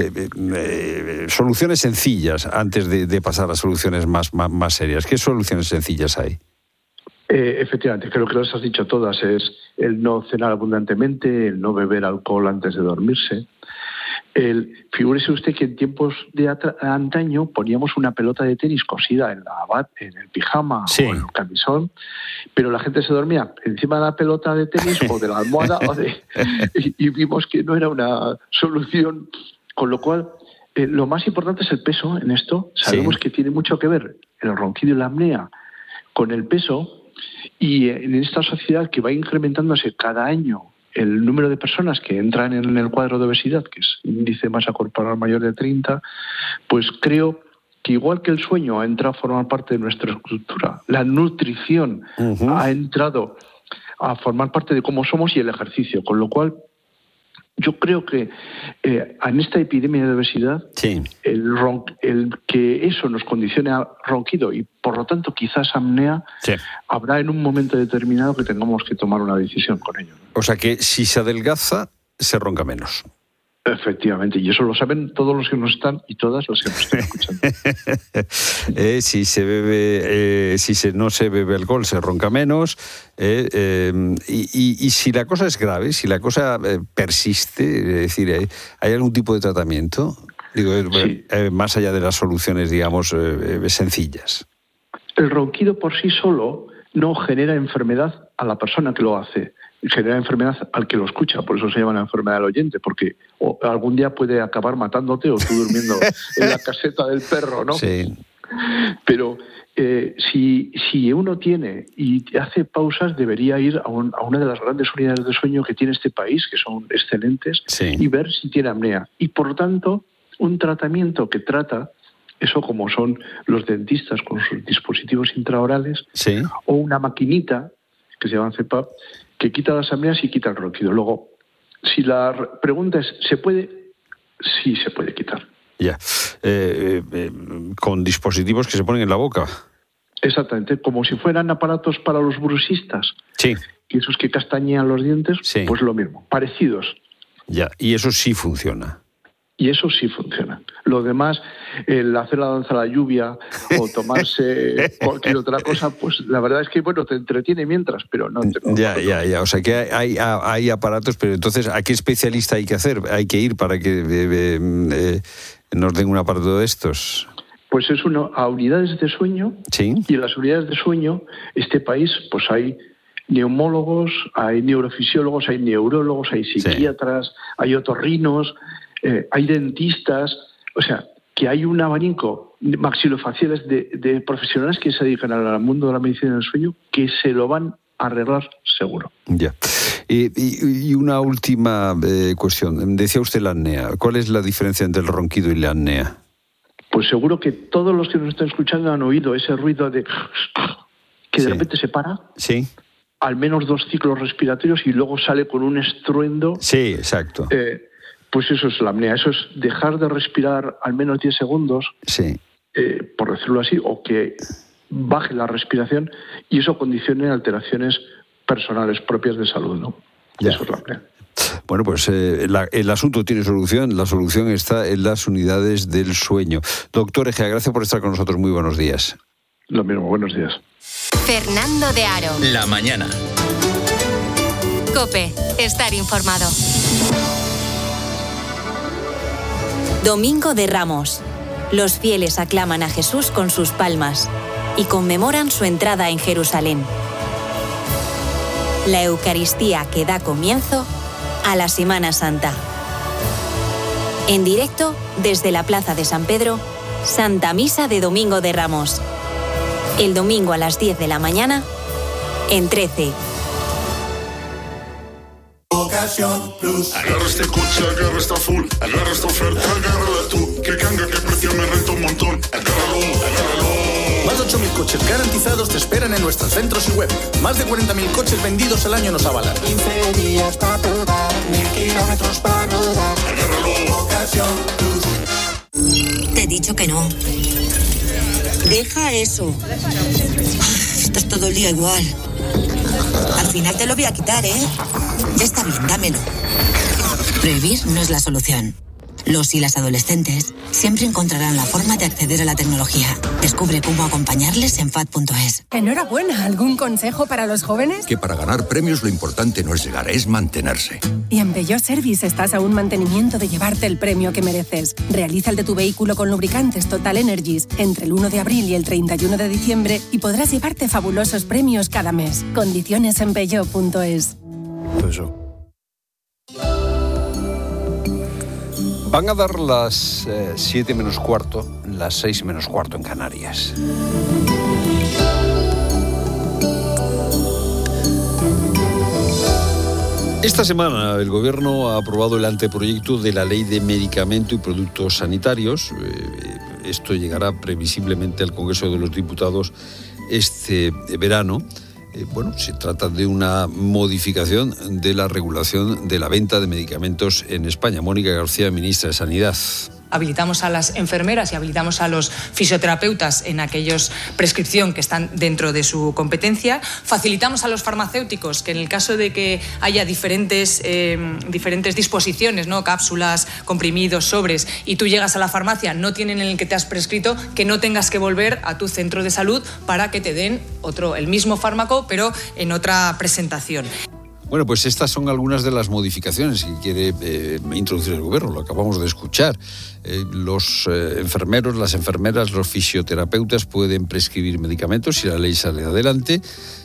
soluciones sencillas antes de pasar a soluciones más serias. ¿Qué soluciones sencillas hay? Efectivamente, creo que las has dicho todas. Es el no cenar abundantemente, el no beber alcohol antes de dormirse. Figúrese usted que en tiempos de antaño poníamos una pelota de tenis cosida en el pijama, sí, o en el camisón, pero la gente se dormía encima de la pelota de tenis o de la almohada y vimos que no era una solución. Con lo cual, lo más importante es el peso en esto. Sabemos, sí, que tiene mucho que ver el ronquido y la apnea con el peso. Y en esta sociedad que va incrementándose cada año el número de personas que entran en el cuadro de obesidad, que es índice de masa corporal mayor de 30, pues creo que igual que el sueño ha entrado a formar parte de nuestra estructura, la nutrición ha entrado a formar parte de cómo somos y el ejercicio, con lo cual yo creo que en esta epidemia de obesidad, el que eso nos condicione a ronquido y por lo tanto quizás apnea, habrá en un momento determinado que tengamos que tomar una decisión con ello. O sea que si se adelgaza, se ronca menos. Efectivamente, y eso lo saben todos los que nos están y todas las que nos están escuchando. Si se bebe, no se bebe alcohol, se ronca menos. Y si la cosa es grave, si la cosa persiste, es decir, ¿hay algún tipo de tratamiento? Digo, más allá de las soluciones, digamos, sencillas. El ronquido por sí solo no genera enfermedad a la persona que lo hace. Genera enfermedad al que lo escucha, por eso se llama la enfermedad del oyente, porque algún día puede acabar matándote o tú durmiendo en la caseta del perro, ¿no? Sí. Pero si uno tiene y hace pausas, debería ir a una de las grandes unidades de sueño que tiene este país, que son excelentes, y ver si tiene apnea. Y por lo tanto, un tratamiento que trata eso, como son los dentistas con sus dispositivos intraorales, o una maquinita que se llama CPAP, que quita las apneas y quita el ronquido. Luego, si la pregunta es, ¿se puede? Sí, se puede quitar. Ya. Con dispositivos que se ponen en la boca. Exactamente, como si fueran aparatos para los bruxistas. Sí. Y esos que castañean los dientes, pues lo mismo, parecidos. Ya, y eso sí funciona. Y eso sí funciona. Lo demás, el hacer la danza a la lluvia o tomarse cualquier otra cosa, pues la verdad es que, bueno, te entretiene mientras, pero no te... Ya. O sea que hay aparatos, pero entonces, ¿a qué especialista hay que hacer? ¿Hay que ir para que nos den un aparato de estos? Pues es a unidades de sueño. Sí. Y en las unidades de sueño, este país, pues hay neumólogos, hay neurofisiólogos, hay neurólogos, hay psiquiatras, hay otorrinos... hay dentistas, o sea, que hay un abanico maxilofaciales de profesionales que se dedican al mundo de la medicina del sueño que se lo van a arreglar seguro. Ya. Y una última cuestión. Decía usted la apnea. ¿Cuál es la diferencia entre el ronquido y la apnea? Pues seguro que todos los que nos están escuchando han oído ese ruido de que de repente se para. Sí. Al menos 2 ciclos respiratorios y luego sale con un estruendo. Sí, exacto. Pues eso es la apnea, eso es dejar de respirar al menos 10 segundos, por decirlo así, o que baje la respiración y eso condicione alteraciones personales propias de salud, ¿no? Ya. Eso es la apnea. Bueno, pues el asunto tiene solución, la solución está en las unidades del sueño. Doctor Egea, gracias por estar con nosotros, muy buenos días. Lo mismo, buenos días. Fernando de Aro. La mañana. COPE, estar informado. Domingo de Ramos. Los fieles aclaman a Jesús con sus palmas y conmemoran su entrada en Jerusalén. La Eucaristía que da comienzo a la Semana Santa. En directo desde la Plaza de San Pedro, Santa Misa de Domingo de Ramos. El domingo a las 10 de la mañana, en 13. Ocasión Plus. Agarra este coche, agarra esta full, agarra esta oferta, agárrala tú. Que canga, que precio me renta un montón. Agárralo. Más de 8.000 coches garantizados te esperan en nuestros centros y web. Más de 40.000 coches vendidos al año nos avalan. 15 días para probar, 1.000 kilómetros para rodar. Agárralo. Ocasión Plus. Te he dicho que no. Deja eso. Esto es todo el día igual. Al final te lo voy a quitar, ¿eh? Ya está bien, dámelo. Prohibir no es la solución. Los y las adolescentes siempre encontrarán la forma de acceder a la tecnología. Descubre cómo acompañarles en FAD.es. Enhorabuena. ¿Algún consejo para los jóvenes? Que para ganar premios lo importante no es llegar, es mantenerse. Y en Peugeot Service estás a un mantenimiento de llevarte el premio que mereces. Realiza el de tu vehículo con lubricantes Total Energies entre el 1 de abril y el 31 de diciembre y podrás llevarte fabulosos premios cada mes. Condiciones en Peugeot.es. Van a dar las 7 menos cuarto, las 6 menos cuarto en Canarias. Esta semana el Gobierno ha aprobado el anteproyecto de la Ley de Medicamento y Productos Sanitarios. Esto llegará previsiblemente al Congreso de los Diputados este verano. Se trata de una modificación de la regulación de la venta de medicamentos en España. Mónica García, ministra de Sanidad. Habilitamos a las enfermeras y habilitamos a los fisioterapeutas en aquellos prescripción que están dentro de su competencia. Facilitamos a los farmacéuticos que en el caso de que haya diferentes disposiciones, ¿no? Cápsulas, comprimidos, sobres, y tú llegas a la farmacia, no tienen el que te has prescrito, que no tengas que volver a tu centro de salud para que te den el mismo fármaco, pero en otra presentación. Bueno, pues estas son algunas de las modificaciones que quiere introducir el Gobierno, lo acabamos de escuchar. Los enfermeros, las enfermeras, los fisioterapeutas pueden prescribir medicamentos si la ley sale adelante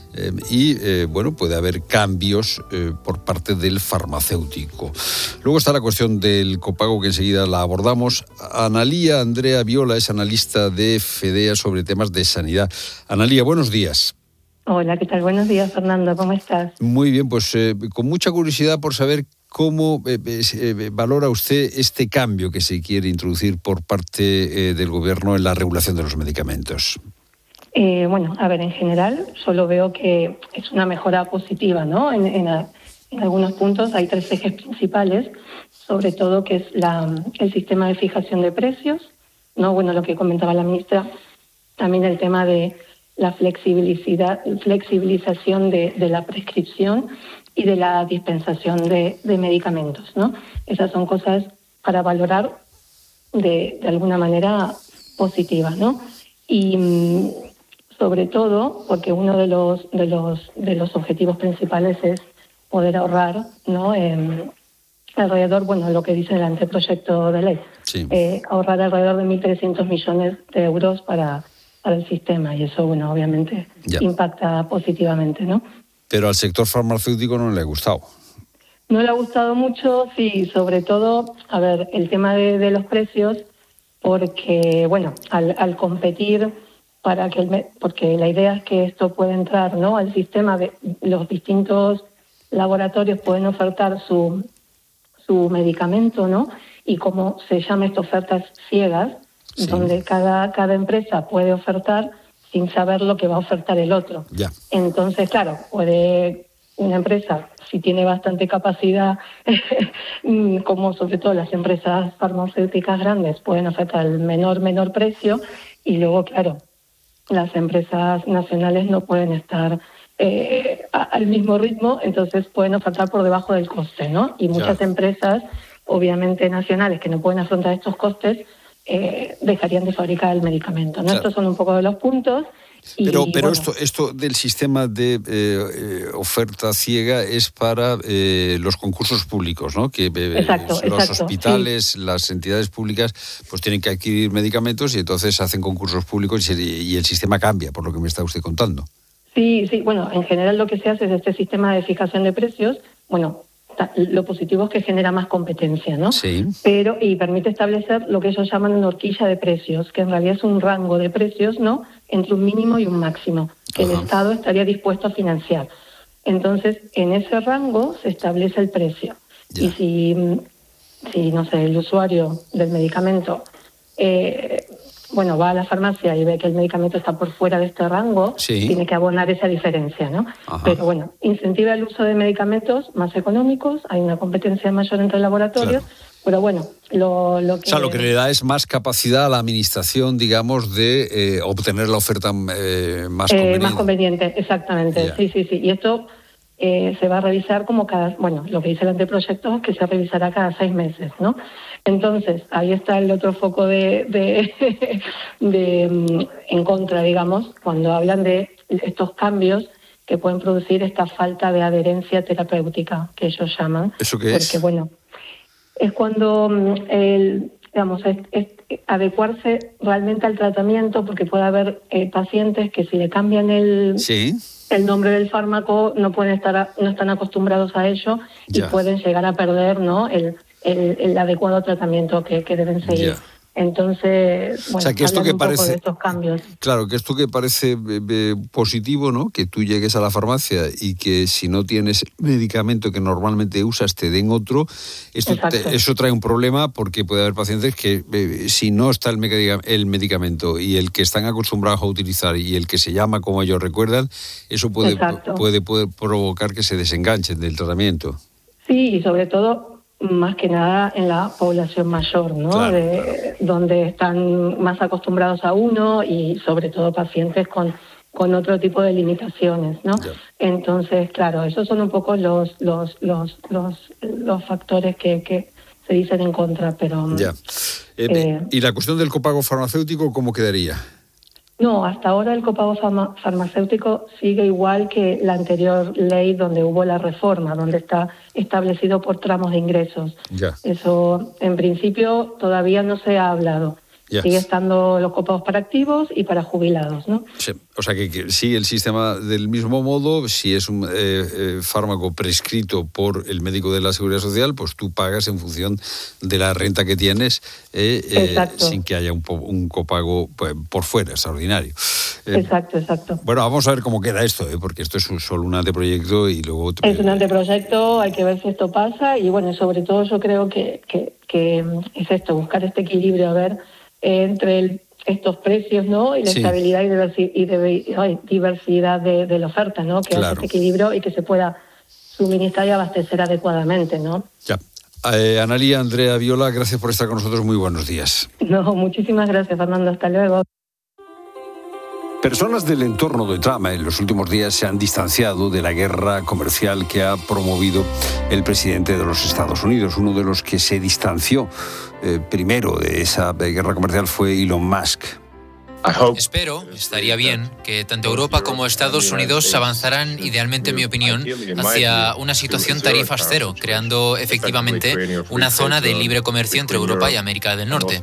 puede haber cambios por parte del farmacéutico. Luego está la cuestión del copago, que enseguida la abordamos. Analía Andrea Viola es analista de FEDEA sobre temas de sanidad. Analía, buenos días. Hola, ¿qué tal? Buenos días, Fernando, ¿cómo estás? Muy bien, pues con mucha curiosidad por saber cómo valora usted este cambio que se quiere introducir por parte del Gobierno en la regulación de los medicamentos. En general, solo veo que es una mejora positiva, ¿no? En algunos puntos hay 3 ejes principales, sobre todo que es el sistema de fijación de precios, ¿no? Lo que comentaba la ministra, también el tema de la flexibilización de la prescripción y de la dispensación de medicamentos, ¿no? Esas son cosas para valorar de alguna manera positiva, ¿no? Y sobre todo porque uno de los objetivos principales es poder ahorrar, ¿no? Alrededor, lo que dice el anteproyecto de ley, sí. Ahorrar alrededor de 1.300 millones de euros para el sistema, y eso, obviamente impacta positivamente, ¿no? Pero al sector farmacéutico no le ha gustado. No le ha gustado mucho, sí, sobre todo, el tema de los precios, porque, al competir, porque la idea es que esto puede entrar, ¿no?, al sistema de los distintos laboratorios pueden ofertar su medicamento, ¿no? Y como se llama esto, ofertas ciegas, sí, donde cada empresa puede ofertar sin saber lo que va a ofertar el otro. Ya. Entonces, claro, puede una empresa, si tiene bastante capacidad, como sobre todo las empresas farmacéuticas grandes, pueden ofertar el menor precio, y luego, claro, las empresas nacionales no pueden estar al mismo ritmo, entonces pueden ofertar por debajo del coste, ¿no? Y muchas empresas, obviamente nacionales, que no pueden afrontar estos costes, dejarían de fabricar el medicamento, ¿no? Claro. Estos son un poco de los puntos. Pero esto del sistema de oferta ciega es para los concursos públicos, ¿no? Que los hospitales, sí, las entidades públicas, pues tienen que adquirir medicamentos y entonces hacen concursos públicos y el sistema cambia, por lo que me está usted contando. Sí, en general lo que se hace es este sistema de fijación de precios, lo positivo es que genera más competencia, ¿no? Sí. Y permite establecer lo que ellos llaman una horquilla de precios, que en realidad es un rango de precios, ¿no?, entre un mínimo y un máximo, que el Estado estaría dispuesto a financiar. Entonces, en ese rango se establece el precio. Ya. Y si, no sé, el usuario del medicamento va a la farmacia y ve que el medicamento está por fuera de este rango, sí, tiene que abonar esa diferencia, ¿no? Ajá. Pero incentiva el uso de medicamentos más económicos, hay una competencia mayor entre laboratorios, claro. Pero lo que le da es más capacidad a la administración, digamos, de obtener la oferta más conveniente. Más conveniente, exactamente, yeah. Sí. Y esto se va a revisar lo que dice el anteproyecto es que se revisará cada 6 meses, ¿no? Entonces, ahí está el otro foco de en contra, digamos, cuando hablan de estos cambios que pueden producir esta falta de adherencia terapéutica, que ellos llaman. ¿Eso qué es? Porque, es cuando es adecuarse realmente al tratamiento, porque puede haber pacientes que si le cambian el nombre del fármaco no están acostumbrados a ello y pueden llegar a perder, ¿no?, el adecuado tratamiento que deben seguir. Entonces, bueno, o sea, que esto que un poco parece, de estos cambios. Claro, que esto que parece positivo, ¿no? Que tú llegues a la farmacia y que si no tienes medicamento que normalmente usas te den otro, eso trae un problema, porque puede haber pacientes que si no está el medicamento y el que están acostumbrados a utilizar y el que se llama como ellos recuerdan, eso puede provocar que se desenganchen del tratamiento. Sí, y sobre todo, más que nada en la población mayor, ¿no? Claro, donde están más acostumbrados a uno, y sobre todo pacientes con otro tipo de limitaciones, ¿no? Yeah. Entonces, claro, esos son un poco los factores que se dicen en contra, pero... Ya. ¿Y la cuestión del copago farmacéutico cómo quedaría? No, hasta ahora el copago farmacéutico sigue igual que la anterior ley, donde hubo la reforma, donde está establecido por tramos de ingresos. Ya. Eso, en principio, todavía no se ha hablado. Ya. Sigue estando los copagos para activos y para jubilados, ¿no? Sí. O sea, que sigue el sistema del mismo modo. Si es un fármaco prescrito por el médico de la Seguridad Social, pues tú pagas en función de la renta que tienes, sin que haya un copago por fuera, extraordinario. Exacto. Bueno, vamos a ver cómo queda esto, porque esto es solo un anteproyecto y luego... Es un anteproyecto, hay que ver si esto pasa, y bueno, sobre todo yo creo que es esto, buscar este equilibrio, a ver, entre estos precios, ¿no? Y la estabilidad y diversidad de la oferta, ¿no? Que haya este equilibrio y que se pueda suministrar y abastecer adecuadamente, ¿no? Ya. Analía, Andrea, Viola, gracias por estar con nosotros. Muy buenos días. No, muchísimas gracias, Fernando. Hasta luego. Personas del entorno de Trump en los últimos días se han distanciado de la guerra comercial que ha promovido el presidente de los Estados Unidos. Uno de los que se distanció primero de esa guerra comercial fue Elon Musk. Espero, estaría bien, que tanto Europa como Estados Unidos avanzaran, idealmente en mi opinión, hacia una situación tarifas cero, creando efectivamente una zona de libre comercio entre Europa y América del Norte.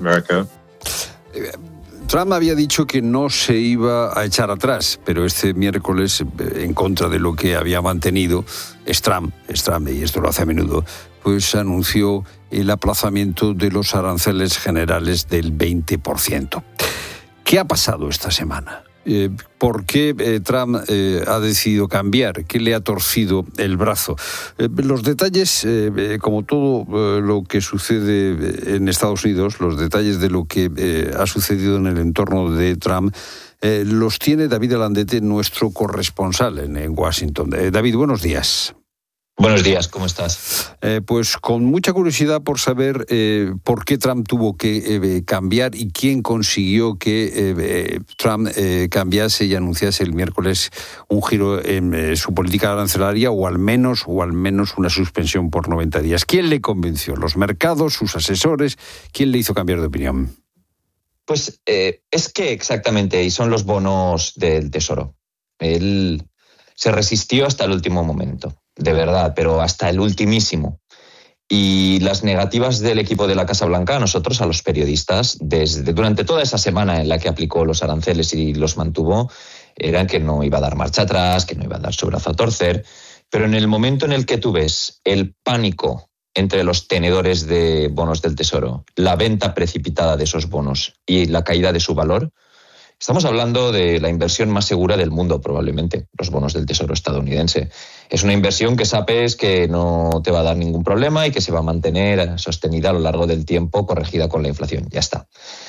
Trump había dicho que no se iba a echar atrás, pero este miércoles, en contra de lo que había mantenido, Trump, y esto lo hace a menudo, pues anunció el aplazamiento de los aranceles generales del 20%. ¿Qué ha pasado esta semana? ¿Por qué Trump ha decidido cambiar? ¿Qué le ha torcido el brazo? Los detalles, como todo lo que sucede en Estados Unidos, los detalles de lo que ha sucedido en el entorno de Trump, los tiene David Alandete, nuestro corresponsal en Washington. David, buenos días. Buenos días, ¿cómo estás? Pues con mucha curiosidad por saber por qué Trump tuvo que cambiar y quién consiguió que Trump cambiase y anunciase el miércoles un giro en su política arancelaria o al menos una suspensión por 90 días. ¿Quién le convenció? ¿Los mercados, sus asesores? ¿Quién le hizo cambiar de opinión? Pues es que exactamente, y son los bonos del Tesoro. Él se resistió hasta el último momento. De verdad, pero hasta el ultimísimo. Y las negativas del equipo de la Casa Blanca a nosotros, a los periodistas, durante toda esa semana en la que aplicó los aranceles y los mantuvo, eran que no iba a dar marcha atrás, que no iba a dar su brazo a torcer. Pero en el momento en el que tú ves el pánico entre los tenedores de bonos del Tesoro, la venta precipitada de esos bonos y la caída de su valor, estamos hablando de la inversión más segura del mundo, probablemente, los bonos del Tesoro estadounidense. Es una inversión que sabes que no te va a dar ningún problema y que se va a mantener sostenida a lo largo del tiempo, corregida con la inflación. Ya está.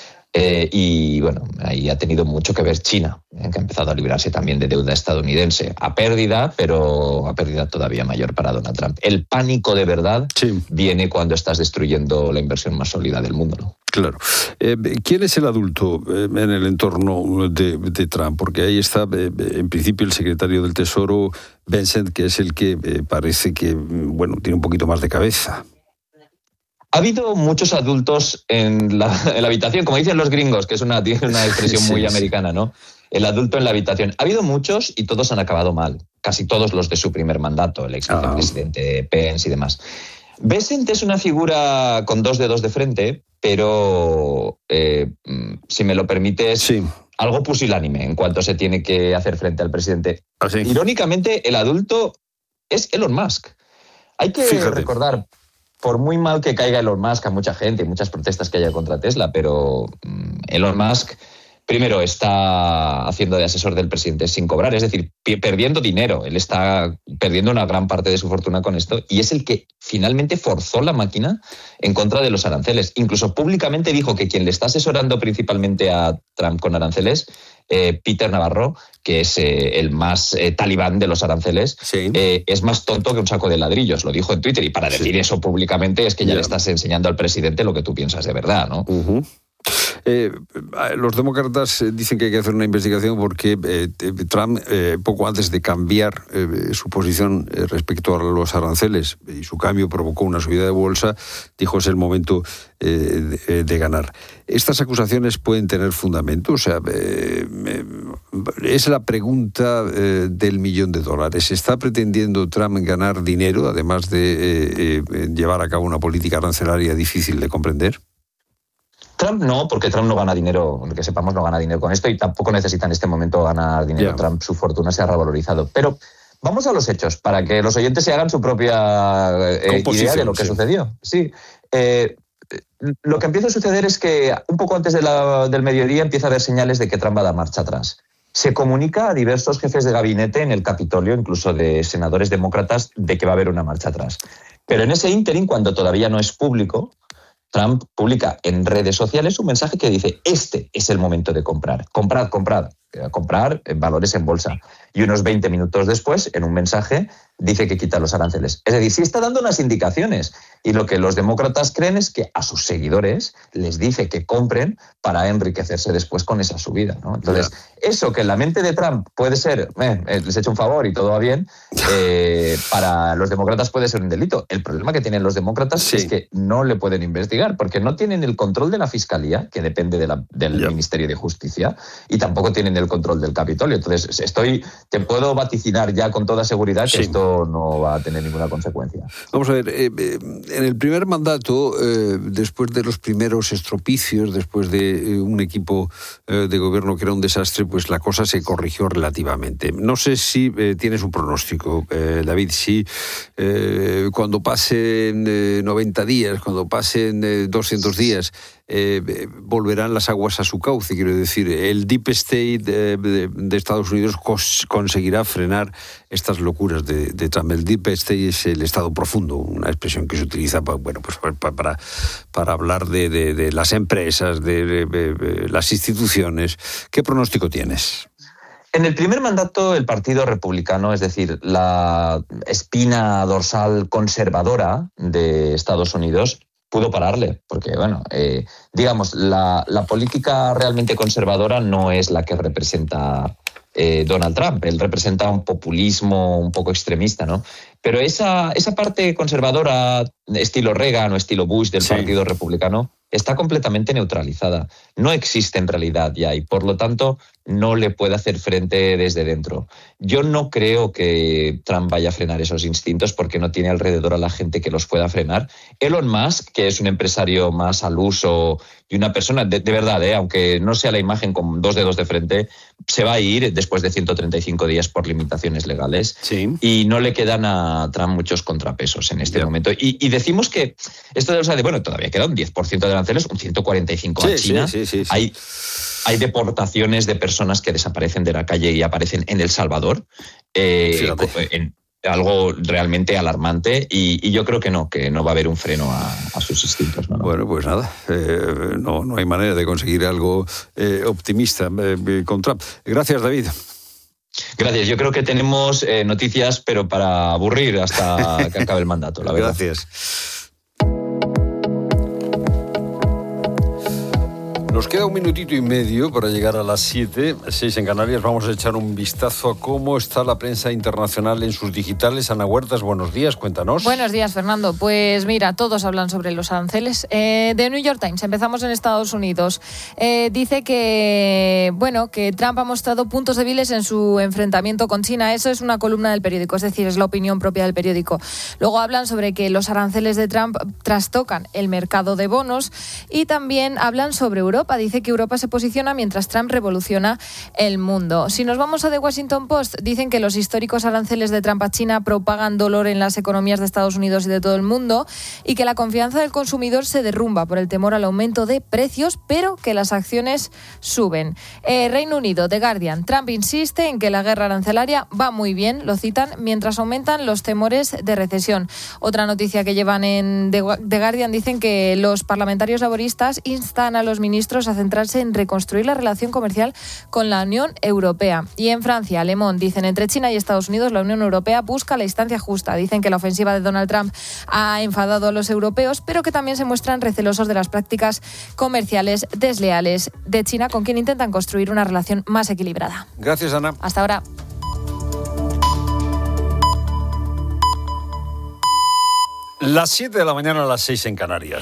Y bueno, ahí ha tenido mucho que ver China, que ha empezado a librarse también de deuda estadounidense. A pérdida, pero a pérdida todavía mayor para Donald Trump. El pánico de verdad viene cuando estás destruyendo la inversión más sólida del mundo, ¿no? Claro. ¿Quién es el adulto en el entorno de Trump? Porque ahí está, en principio, el secretario del Tesoro, Bessent, que es el que parece que, tiene un poquito más de cabeza. Ha habido muchos adultos en la habitación, como dicen los gringos, que es una expresión muy americana, ¿no? El adulto en la habitación. Ha habido muchos y todos han acabado mal. Casi todos los de su primer mandato, el ex vicepresidente Pence y demás. Bessent es una figura con dos dedos de frente, pero, si me lo permites, algo pusilánime en cuanto se tiene que hacer frente al presidente. Irónicamente, el adulto es Elon Musk. Hay que recordar, por muy mal que caiga Elon Musk a mucha gente y muchas protestas que haya contra Tesla, pero Elon Musk primero está haciendo de asesor del presidente sin cobrar, es decir, perdiendo dinero. Él está perdiendo una gran parte de su fortuna con esto y es el que finalmente forzó la máquina en contra de los aranceles. Incluso públicamente dijo que quien le está asesorando principalmente a Trump con aranceles, Peter Navarro, que es el más talibán de los aranceles, es más tonto que un saco de ladrillos. Lo dijo en Twitter y para decir eso públicamente es que ya le estás enseñando al presidente lo que tú piensas de verdad, ¿no? Los demócratas dicen que hay que hacer una investigación porque Trump, poco antes de cambiar su posición respecto a los aranceles y su cambio provocó una subida de bolsa, dijo es el momento de ganar. ¿Estas acusaciones pueden tener fundamento? O sea, es la pregunta del $1.000.000. ¿Está pretendiendo Trump ganar dinero, además de llevar a cabo una política arancelaria difícil de comprender? Trump no, porque Trump no gana dinero, que sepamos no gana dinero con esto y tampoco necesita en este momento ganar dinero. Trump, su fortuna se ha revalorizado. Pero vamos a los hechos, para que los oyentes se hagan su propia idea de lo que sucedió. Sí. Lo que empieza a suceder es que un poco antes del mediodía empieza a haber señales de que Trump va a dar marcha atrás. Se comunica a diversos jefes de gabinete en el Capitolio, incluso de senadores demócratas, de que va a haber una marcha atrás. Pero en ese ínterin, cuando todavía no es público, Trump publica en redes sociales un mensaje que dice: este es el momento de comprar. Comprad. Comprar valores en bolsa. Y unos 20 minutos después, en un mensaje, dice que quita los aranceles. Es decir, sí está dando unas indicaciones. Y lo que los demócratas creen es que a sus seguidores les dice que compren para enriquecerse después con esa subida, ¿no? Entonces, eso que en la mente de Trump puede ser, les he hecho un favor y todo va bien, para los demócratas puede ser un delito. El problema que tienen los demócratas es que no le pueden investigar, porque no tienen el control de la Fiscalía, que depende del Ministerio de Justicia, y tampoco tienen el control del Capitolio. Entonces, te puedo vaticinar ya con toda seguridad que esto no va a tener ninguna consecuencia. Vamos a ver, en el primer mandato, después de los primeros estropicios, después de un equipo de gobierno que era un desastre, pues la cosa se corrigió relativamente. No sé si tienes un pronóstico, David, si cuando pasen 90 días, cuando pasen 200 días, volverán las aguas a su cauce. Quiero decir, el Deep State de Estados Unidos conseguirá frenar estas locuras de Trump. El Deep State es el Estado profundo, una expresión que se utiliza para hablar de las empresas, de las instituciones. ¿Qué pronóstico tienes? En el primer mandato, el Partido Republicano, es decir, la espina dorsal conservadora de Estados Unidos, pudo pararle, porque, digamos, la política realmente conservadora no es la que representa Donald Trump. Él representa un populismo un poco extremista, ¿no? Pero esa parte conservadora, estilo Reagan o estilo Bush del Partido Republicano, está completamente neutralizada. No existe en realidad ya y, por lo tanto, no le puede hacer frente desde dentro. Yo no creo que Trump vaya a frenar esos instintos porque no tiene alrededor a la gente que los pueda frenar. Elon Musk, que es un empresario más al uso y una persona, de verdad, aunque no sea la imagen con dos dedos de frente, se va a ir después de 135 días por limitaciones legales y no le quedan a Trump muchos contrapesos en este momento. Y decimos que esto todavía queda un 10% de aranceles, un 145% a China. Hay deportaciones de personas que desaparecen de la calle y aparecen en El Salvador. Algo realmente alarmante y yo creo que no va a haber un freno a sus instintos. ¿no? Bueno, pues nada, no hay manera de conseguir algo optimista con Trump. Gracias, David. Gracias. Yo creo que tenemos noticias, pero para aburrir hasta que acabe el mandato, la verdad. Gracias. Nos queda un minutito y medio para llegar a las 7, 6 en Canarias. Vamos a echar un vistazo a cómo está la prensa internacional en sus digitales. Ana Huertas, buenos días, cuéntanos. Buenos días, Fernando. Pues mira, todos hablan sobre los aranceles. The New York Times, empezamos en Estados Unidos. Dice que Trump ha mostrado puntos débiles en su enfrentamiento con China. Eso es una columna del periódico, es decir, es la opinión propia del periódico. Luego hablan sobre que los aranceles de Trump trastocan el mercado de bonos y también hablan sobre Europa. Europa. Dice que Europa se posiciona mientras Trump revoluciona el mundo. Si nos vamos a The Washington Post, dicen que los históricos aranceles de Trump a China propagan dolor en las economías de Estados Unidos y de todo el mundo y que la confianza del consumidor se derrumba por el temor al aumento de precios, pero que las acciones suben. Reino Unido, The Guardian. Trump insiste en que la guerra arancelaria va muy bien, lo citan, mientras aumentan los temores de recesión. Otra noticia que llevan en The Guardian, dicen que los parlamentarios laboristas instan a los ministros a centrarse en reconstruir la relación comercial con la Unión Europea. Y en Francia, Le Monde, dicen, entre China y Estados Unidos, la Unión Europea busca la distancia justa. Dicen que la ofensiva de Donald Trump ha enfadado a los europeos, pero que también se muestran recelosos de las prácticas comerciales desleales de China, con quien intentan construir una relación más equilibrada. Gracias, Ana. Hasta ahora. Las 7 de la mañana a las 6 en Canarias.